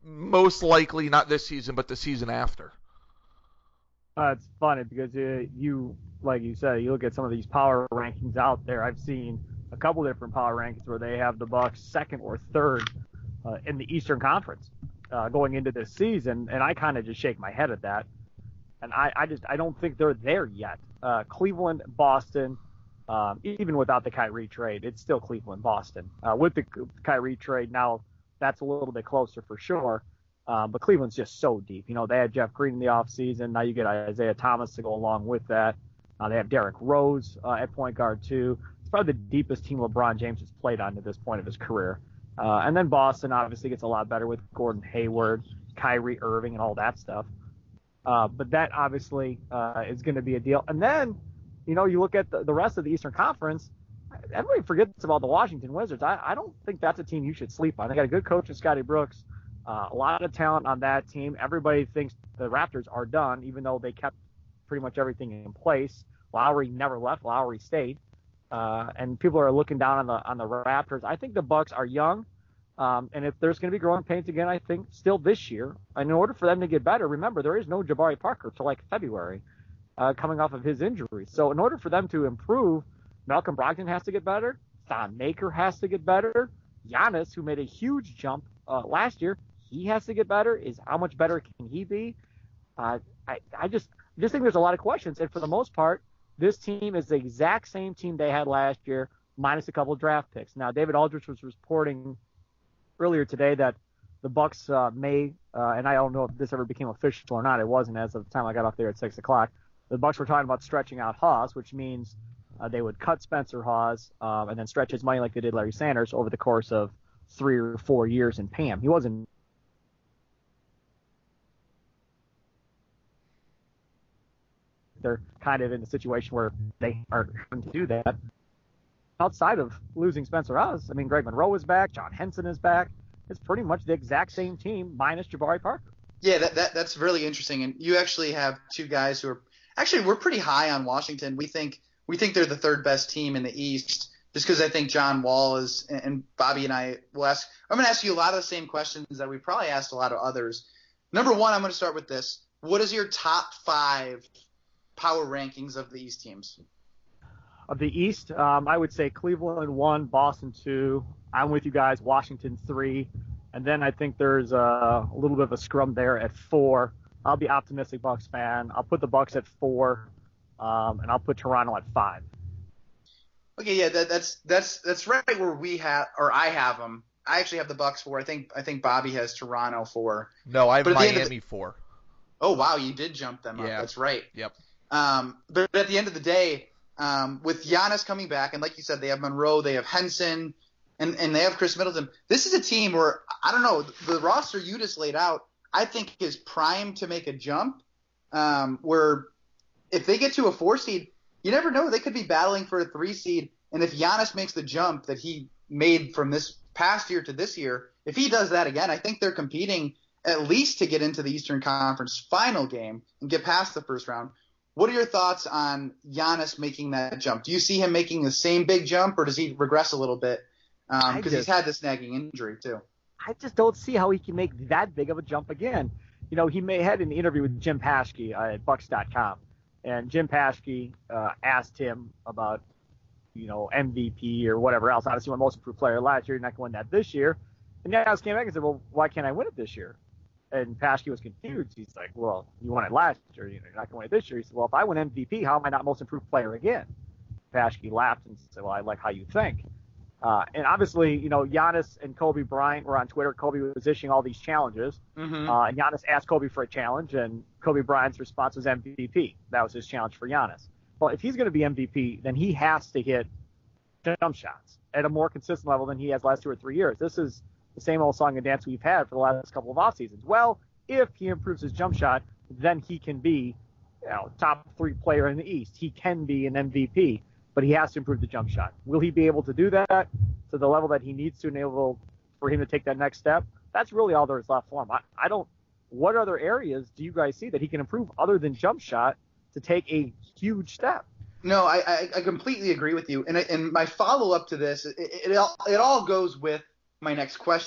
most likely not this season, but the season after. Uh, it's funny because uh, you, like you said, you look at some of these power rankings out there. I've seen a couple different power rankings where they have the Bucks second or third uh, in the Eastern Conference uh, going into this season, and I kind of just shake my head at that. And I, I just I don't think they're there yet. Uh, Cleveland, Boston, um, even without the Kyrie trade, it's still Cleveland, Boston. Uh, with the Kyrie trade now, that's a little bit closer for sure. Uh, but Cleveland's just so deep. You know, they had Jeff Green in the offseason. Now you get Isaiah Thomas to go along with that. Uh, they have Derrick Rose uh, at point guard, too. It's probably the deepest team LeBron James has played on to this point of his career. Uh, and then Boston obviously gets a lot better with Gordon Hayward, Kyrie Irving, and all that stuff. Uh, but that obviously uh, is going to be a deal. And then, you know, you look at the, the rest of the Eastern Conference, everybody forgets about the Washington Wizards. I, I don't think that's a team you should sleep on. They got a good coach in Scotty Brooks. Uh, a lot of talent on that team. Everybody thinks the Raptors are done, even though they kept pretty much everything in place. Lowry never left. Lowry stayed. Uh, and people are looking down on the on the Raptors. I think the Bucks are young, um, and if there's going to be growing pains again, I think still this year. And in order for them to get better, remember there is no Jabari Parker till like February, uh, coming off of his injury. So in order for them to improve, Malcolm Brogdon has to get better. Thon Maker has to get better. Giannis, who made a huge jump uh, last year, he has to get better. Is how much better can he be? Uh, I I just just think there's a lot of questions, and for the most part, this team is the exact same team they had last year, minus a couple of draft picks. Now, David Aldridge was reporting earlier today that the Bucks uh, may, uh, and I don't know if this ever became official or not. It wasn't as of the time I got off there at six o'clock. The Bucks were talking about stretching out Hawes, which means uh, they would cut Spencer Hawes um, and then stretch his money like they did Larry Sanders over the course of three or four years in P A M. He wasn't. They're kind of in a situation where they are going to do that. Outside of losing Spencer Hawes, I mean, Greg Monroe is back, John Henson is back. It's pretty much the exact same team minus Jabari Parker. Yeah, that, that that's really interesting. And you actually have two guys who are actually we're pretty high on Washington. We think we think they're the third best team in the East, just because I think John Wall is and Bobby and I will ask. I'm going to ask you a lot of the same questions that we probably asked a lot of others. Number one, I'm going to start with this. What is your top five power rankings of the East teams? Of the East, um, I would say Cleveland one, Boston two. I'm with you guys, Washington three. And then I think there's a, a little bit of a scrum there at four. I'll be optimistic Bucks fan. I'll put the Bucks at four, um, and I'll put Toronto at five. Okay, yeah, that, that's that's that's right where we have, or I have them. I actually have the Bucks four. I think I think Bobby has Toronto four. No, I have Miami the, four. Oh wow, you did jump them up. Yeah. That's right. Yep. Um, but at the end of the day, um, with Giannis coming back, and like you said, they have Monroe, they have Henson, and, and they have Chris Middleton. This is a team where, I don't know, the roster you just laid out, I think is primed to make a jump, um, where if they get to a four seed, you never know. They could be battling for a three seed, and if Giannis makes the jump that he made from this past year to this year, if he does that again, I think they're competing at least to get into the Eastern Conference final game and get past the first round. What are your thoughts on Giannis making that jump? Do you see him making the same big jump, or does he regress a little bit? Because um, he's had this nagging injury too. I just don't see how he can make that big of a jump again. You know, he may had an interview with Jim Paschke uh, at Bucks dot com, and Jim Paschke uh, asked him about, you know, M V P or whatever else. Obviously, won most improved player last year. You're not going to win that this year. And Giannis came back and said, well, why can't I win it this year? And Paschke was confused. He's like, well, you won it last year. You know, you're not going to win it this year. He said, well, if I win M V P, how am I not most improved player again? Paschke laughed and said, well, I like how you think. Uh, and obviously, you know, Giannis and Kobe Bryant were on Twitter. Kobe was issuing all these challenges. Mm-hmm. Uh, and Giannis asked Kobe for a challenge, and Kobe Bryant's response was M V P. That was his challenge for Giannis. Well, if he's going to be M V P, then he has to hit jump shots at a more consistent level than he has last two or three years. This is the same old song and dance we've had for the last couple of off seasons. Well, if he improves his jump shot, then he can be, you know, top three player in the East. He can be an M V P, but he has to improve the jump shot. Will he be able to do that to the level that he needs to enable for him to take that next step? That's really all there is left for him. I, I don't. What other areas do you guys see that he can improve other than jump shot to take a huge step? No, I, I, I completely agree with you. And and my follow up to this, it, it all it all goes with my next question of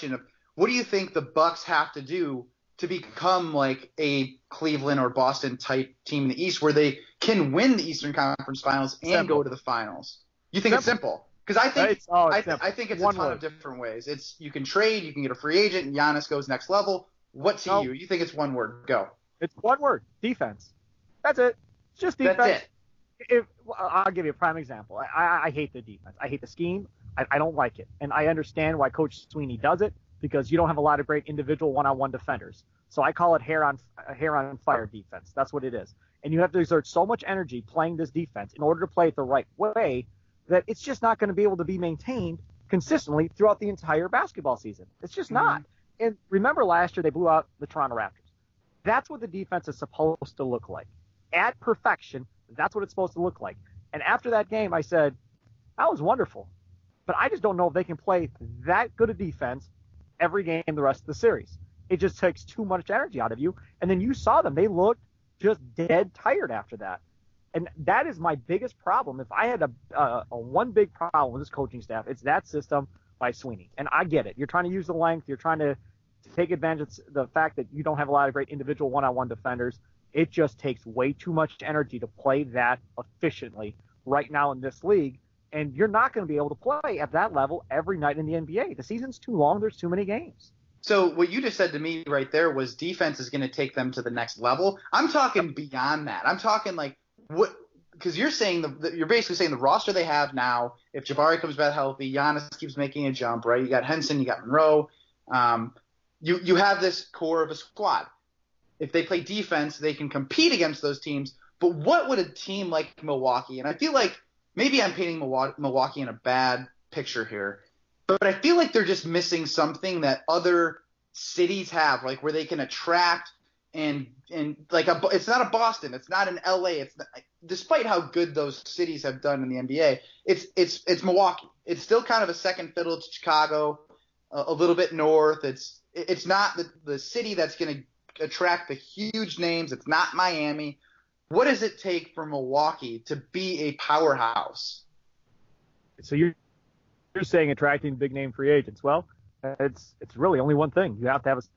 what do you think the Bucks have to do to become like a Cleveland or Boston type team in the East where they can win the Eastern Conference Finals and Simple. go to the finals? You think it's simple? Because I think It's, oh, it's I, th- simple. I think it's One a ton word. of different ways. It's you can trade, you can get a free agent, and Giannis goes next level. What to No. you? You think it's one word? Go. It's one word: defense. That's it. It's just defense. That's it. If I'll give you a prime example. I, I, I hate the defense. I hate the scheme. I, I don't like it, and I understand why Coach Sweeney does it because you don't have a lot of great individual one-on-one defenders. So I call it hair on hair on fire defense. That's what it is. And you have to exert so much energy playing this defense in order to play it the right way that it's just not going to be able to be maintained consistently throughout the entire basketball season. It's just Mm-hmm. not. And remember last year they blew out the Toronto Raptors. That's what the defense is supposed to look like. At perfection, that's what it's supposed to look like. And after that game, I said, that was wonderful. But I just don't know if they can play that good a defense every game the rest of the series. It just takes too much energy out of you. And then you saw them. They looked just dead tired after that. And that is my biggest problem. If I had a, a, a one big problem with this coaching staff, it's that system by Sweeney. And I get it. You're trying to use the length. You're trying to take advantage of the fact that you don't have a lot of great individual one-on-one defenders. It just takes way too much energy to play that efficiently right now in this league. And you're not going to be able to play at that level every night in the N B A. The season's too long. There's too many games. So what you just said to me right there was defense is going to take them to the next level. I'm talking beyond that. I'm talking like what because you're saying the you're basically saying the roster they have now. If Jabari comes back healthy, Giannis keeps making a jump, right? You got Henson, you got Monroe. Um, you you have this core of a squad. If they play defense, they can compete against those teams. But what would a team like Milwaukee? And I feel like maybe I'm painting Milwaukee in a bad picture here. But I feel like they're just missing something that other cities have, like where they can attract and and like a, it's not a Boston, it's not an L A. It's not, despite how good those cities have done in the N B A, it's it's it's Milwaukee. It's still kind of a second fiddle to Chicago, a, a little bit north. It's it's not the the city that's going to attract the huge names. It's not Miami. What does it take for Milwaukee to be a powerhouse? So you're you're saying attracting big name free agents. Well, it's it's really only one thing. You have to have a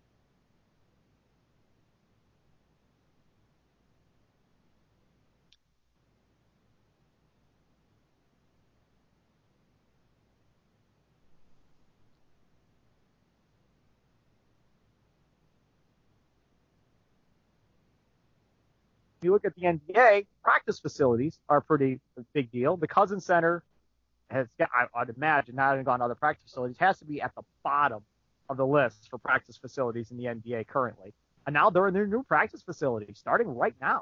you look at the N B A, practice facilities are a pretty big deal. The Cousins Center has, I, I'd imagine, not even gone to other practice facilities, has to be at the bottom of the list for practice facilities in the N B A currently. And now they're in their new practice facility starting right now.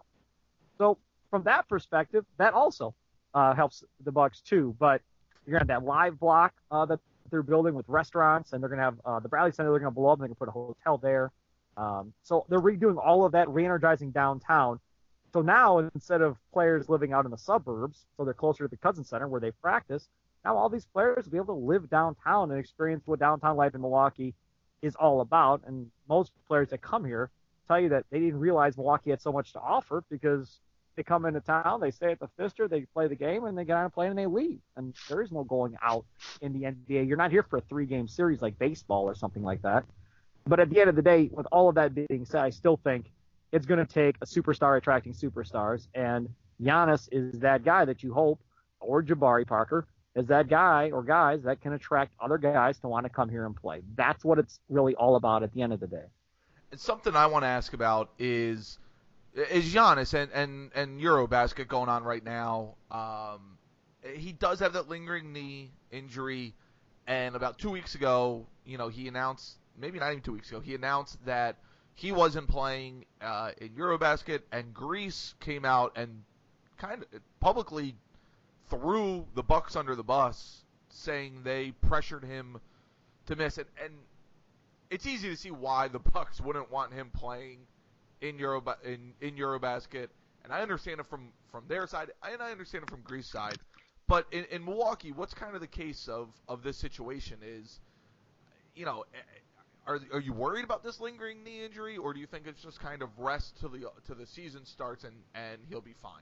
So from that perspective, that also uh, helps the Bucks too. But you're going to have that live block uh, that they're building with restaurants, and they're going to have uh, the Bradley Center. They're going to blow up, and they're going to put a hotel there. Um, so they're redoing all of that, re-energizing downtown. So now, instead of players living out in the suburbs, so they're closer to the Cousins Center where they practice, now all these players will be able to live downtown and experience what downtown life in Milwaukee is all about. And most players that come here tell you that they didn't realize Milwaukee had so much to offer because they come into town, they stay at the Pfister, they play the game, and they get on a plane and they leave. And there is no going out in the N B A. You're not here for a three-game series like baseball or something like that. But at the end of the day, with all of that being said, I still think it's going to take a superstar attracting superstars, and Giannis is that guy that you hope, or Jabari Parker, is that guy or guys that can attract other guys to want to come here and play. That's what it's really all about at the end of the day. And something I want to ask about is is Giannis and, and, and Eurobasket going on right now. Um, he does have that lingering knee injury, and about two weeks ago, you know, he announced, maybe not even two weeks ago, he announced that he wasn't playing uh, in Eurobasket, and Greece came out and kind of publicly threw the Bucks under the bus, saying they pressured him to miss it. And it's easy to see why the Bucks wouldn't want him playing in Euro in, in Eurobasket, and I understand it from, from their side, and I understand it from Greece's side. But in, in Milwaukee, what's kind of the case of, of this situation is, you know, Are are you worried about this lingering knee injury, or do you think it's just kind of rest till the till the season starts and, and he'll be fine?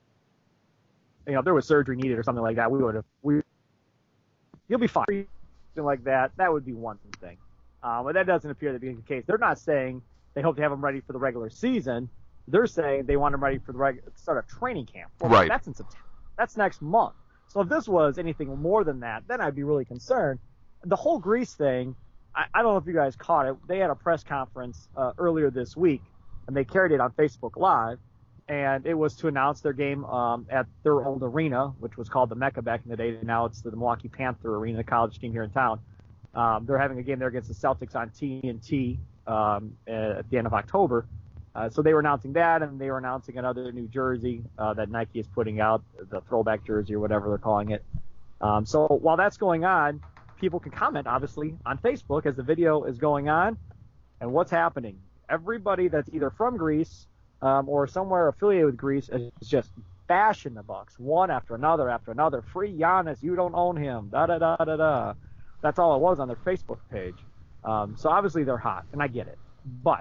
You know, if there was surgery needed or something like that, we would have. We, he'll be fine. something like that, that would be one thing. Uh, but that doesn't appear to be the case. They're not saying they hope to have him ready for the regular season. They're saying they want him ready for the reg- start of training camp. Well, right. That's in September. That's next month. So if this was anything more than that, then I'd be really concerned. The whole Greece thing, I, I don't know if you guys caught it. They had a press conference uh, earlier this week, and they carried it on Facebook Live, and it was to announce their game um, at their old arena, which was called the Mecca back in the day. Now it's the Milwaukee Panther Arena, the college team here in town. Um, they're having a game there against the Celtics on T N T um, at the end of October. Uh, so they were announcing that, and they were announcing another new jersey uh, that Nike is putting out, the throwback jersey or whatever they're calling it. Um, so while that's going on, people can comment, obviously, on Facebook as the video is going on. And what's happening? Everybody that's either from Greece um, or somewhere affiliated with Greece is just bashing the Bucks, one after another after another. Free Giannis, you don't own him, da-da-da-da-da. That's all it was on their Facebook page. Um, so obviously they're hot, and I get it. But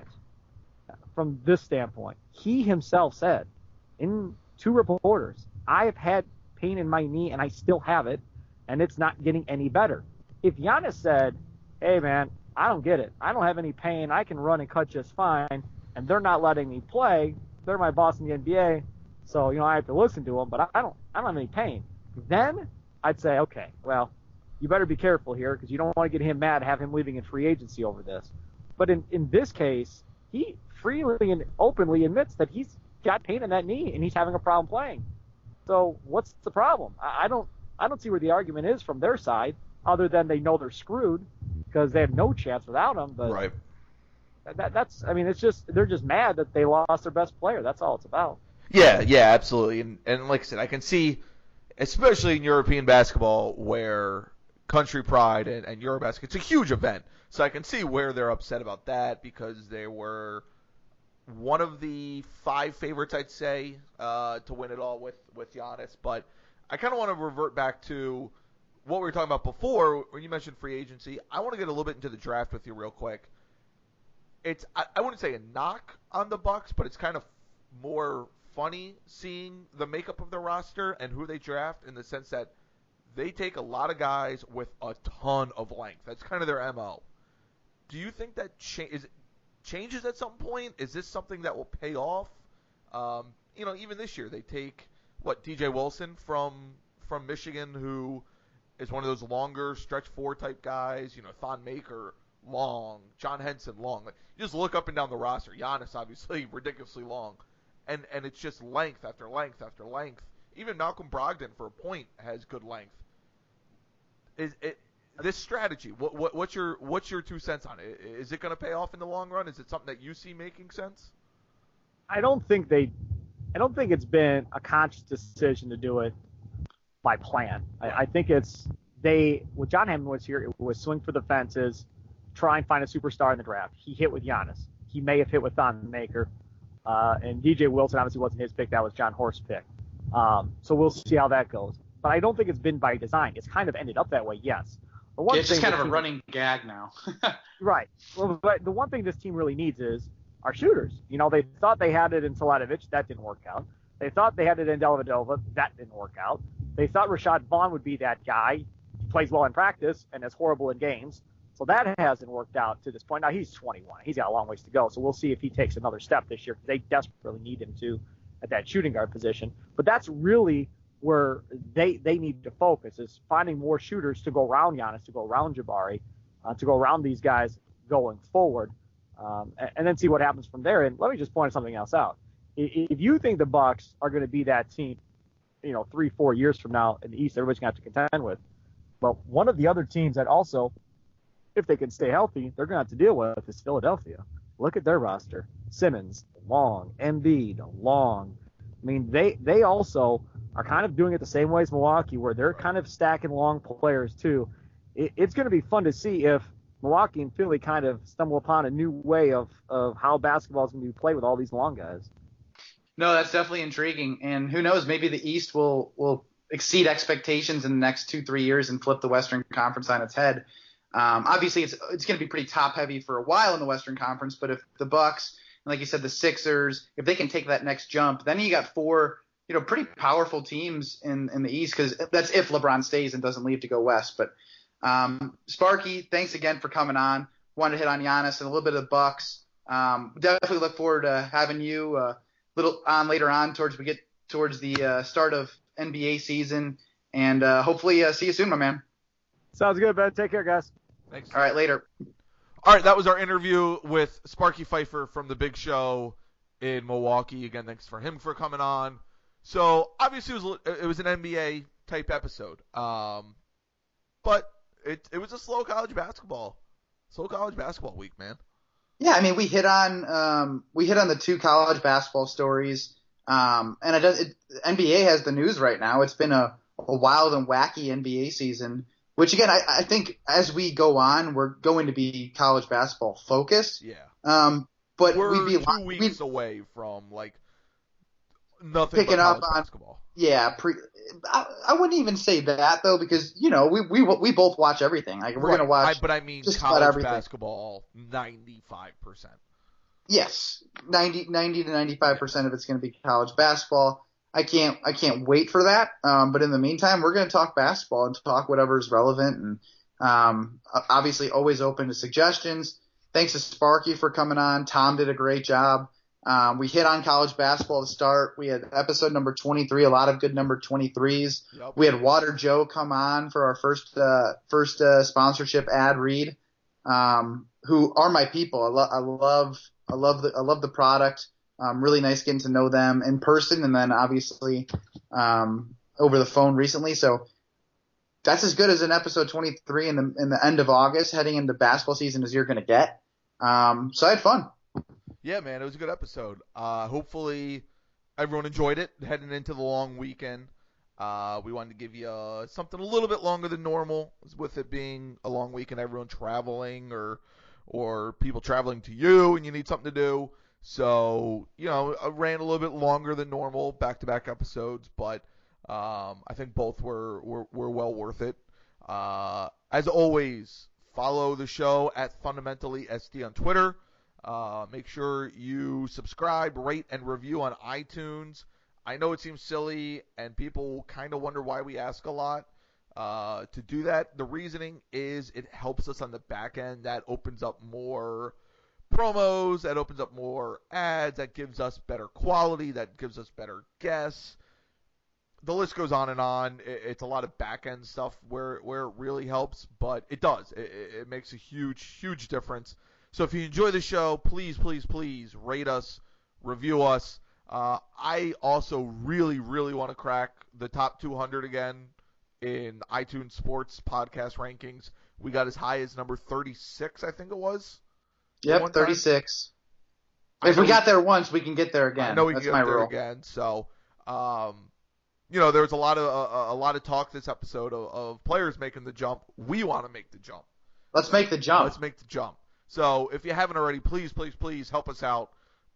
from this standpoint, he himself said in to reporters, I have had pain in my knee and I still have it, and it's not getting any better. If Giannis said, hey man, I don't get it. I don't have any pain. I can run and cut just fine, and they're not letting me play. They're my boss in the N B A, so you know I have to listen to them, but I don't I don't have any pain. Then I'd say, okay, well, you better be careful here because you don't want to get him mad, have him leaving in free agency over this. But in, in this case, he freely and openly admits that he's got pain in that knee and he's having a problem playing. So what's the problem? I, I don't I don't see where the argument is from their side, other than they know they're screwed because they have no chance without him. But right. that, that's I mean it's just they're just mad that they lost their best player. That's all it's about. Yeah, yeah, absolutely. And and like I said, I can see, especially in European basketball, where country pride and, and Eurobasket, it's a huge event. So I can see where they're upset about that because they were one of the five favorites, I'd say, uh, to win it all with, with Giannis. But I kind of want to revert back to what we were talking about before when you mentioned free agency. I want to get a little bit into the draft with you real quick. It's I, I wouldn't say a knock on the Bucks, but it's kind of more funny seeing the makeup of the roster and who they draft in the sense that they take a lot of guys with a ton of length. That's kind of their M O. Do you think that cha- is, changes at some point? Is this something that will pay off? Um, you know, even this year they take, what, D J Wilson from from Michigan, who is one of those longer stretch four type guys. You know, Thon Maker, long. John Henson, long. Like, you just look up and down the roster. Giannis, obviously, ridiculously long. And, and it's just length after length after length. Even Malcolm Brogdon, for a point, has good length. Is it this strategy? What, what what's your what's your two cents on it? Is it going to pay off in the long run? Is it something that you see making sense? I don't think they, I don't think it's been a conscious decision to do it by plan. I, I think it's they. When John Hammond was here, it was swing for the fences, try and find a superstar in the draft. He hit with Giannis. He may have hit with Thon Maker, uh, and D J Wilson obviously wasn't his pick. That was John Horst's pick. Um, so we'll see how that goes. But I don't think it's been by design. It's kind of ended up that way, yes. But one yeah, it's just thing kind of a team, running gag now. Right. Well, but the one thing this team really needs is our shooters. You know, they thought they had it in Solatovic. That didn't work out. They thought they had it in Dellavedova. That didn't work out. They thought Rashad Vaughn would be that guy. He plays well in practice and is horrible in games. So that hasn't worked out to this point. Now, he's twenty-one. He's got a long ways to go. So we'll see if he takes another step this year because they desperately need him to at that shooting guard position. But that's really where they they need to focus, is finding more shooters to go around Giannis, to go around Jabari, uh, to go around these guys going forward, um, and, and then see what happens from there. And let me just point something else out. If you think the Bucks are going to be that team, you know, three, four years from now in the East, everybody's going to have to contend with. But one of the other teams that also, if they can stay healthy, they're going to have to deal with is Philadelphia. Look at their roster. Simmons, long. Embiid, long. I mean, they they also are kind of doing it the same way as Milwaukee, where they're kind of stacking long players too. It, it's going to be fun to see if Milwaukee and Philly kind of stumble upon a new way of, of how basketball is going to be played with all these long guys. No, that's definitely intriguing. And who knows, maybe the East will, will exceed expectations in the next two, three years and flip the Western Conference on its head. Um, obviously, it's it's going to be pretty top-heavy for a while in the Western Conference, but if the Bucks, and like you said, the Sixers, if they can take that next jump, then you got four – you know, pretty powerful teams in, in the East, because that's if LeBron stays and doesn't leave to go west. But Um, Sparky, thanks again for coming on. Wanted to hit on Giannis and a little bit of the Bucks. Um, definitely look forward to having you uh, little on later on towards we get towards the uh, start of N B A season, and uh, hopefully uh, see you soon, my man. Sounds good, Ben. Take care, guys. Thanks. All right, later. All right, that was our interview with Sparky Pfeiffer from The Big Show in Milwaukee. Again, thanks for him for coming on. So obviously it was it was an N B A type episode, um, but it it was a slow college basketball, slow college basketball week, man. Yeah, I mean we hit on um, we hit on the two college basketball stories, um, and it does. It, N B A has the news right now. It's been a, a wild and wacky N B A season. Which again, I, I think as we go on, we're going to be college basketball focused. Yeah. Um, but we're we'd be two weeks we'd, away from like nothing picking but college up on basketball. Yeah, pre, I, I wouldn't even say that though, because you know we we we both watch everything. Like we're right. gonna watch. I, but I mean just about college everything. basketball, ninety-five percent. Yes, ninety, ninety to ninety-five percent of it's going to be college basketball. I can't I can't wait for that. Um, but in the meantime, we're going to talk basketball and talk whatever's relevant, and um, obviously always open to suggestions. Thanks to Sparky for coming on. Tom did a great job. Um, we hit on college basketball to start. We had episode number twenty-three, a lot of good number twenty-threes. Yep. We had Water Joe come on for our first uh, first uh, sponsorship ad read, um, who are my people. I, lo- I love I love the I love the product. Um, really nice getting to know them in person, and then obviously um, over the phone recently. So that's as good as an episode twenty-three in the in the end of August, heading into basketball season, as you're going to get. Um, so I had fun. Yeah, man, it was a good episode. Uh, hopefully everyone enjoyed it heading into the long weekend. Uh, we wanted to give you uh, something a little bit longer than normal, with it being a long weekend, everyone traveling or or people traveling to you and you need something to do. So, you know, I ran a little bit longer than normal, back-to-back episodes, but um, I think both were, were, were well worth it. Uh, as always, follow the show at Fundamentally S D on Twitter. Uh, make sure you subscribe, rate, and review on iTunes. I know it seems silly, and people kind of wonder why we ask a lot uh, to do that. The reasoning is it helps us on the back end. That opens up more promos, that opens up more ads, that gives us better quality, that gives us better guests. The list goes on and on. It's a lot of back-end stuff where, where it really helps, but it does. It, it makes a huge, huge difference. So if you enjoy the show, please, please, please rate us, review us. Uh, I also really, really want to crack the top two hundred again in iTunes Sports podcast rankings. We got as high as number thirty-six, I think it was. Yep, thirty-six. If we got there once, we can get there again. I know we That's can my get there rule. again. So, um, you know, there was a lot of uh, a lot of talk this episode of, of players making the jump. We want to make the jump. Let's make the jump. Let's make the jump. So, if you haven't already, please, please, please help us out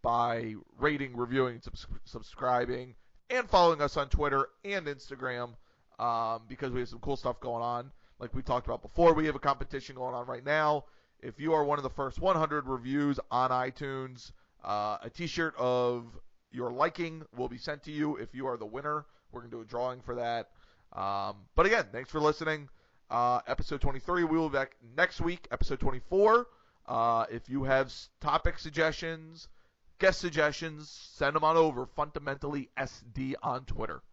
by rating, reviewing, subs- subscribing, and following us on Twitter and Instagram, um, because we have some cool stuff going on. Like we talked about before, we have a competition going on right now. If you are one of the first one hundred reviews on iTunes, uh, a t-shirt of your liking will be sent to you if you are the winner. We're going to do a drawing for that. Um, but again, thanks for listening. Uh, episode twenty-three, we will be back next week. Episode twenty-four, uh, if you have topic suggestions, guest suggestions, send them on over. Fundamentally S D on Twitter.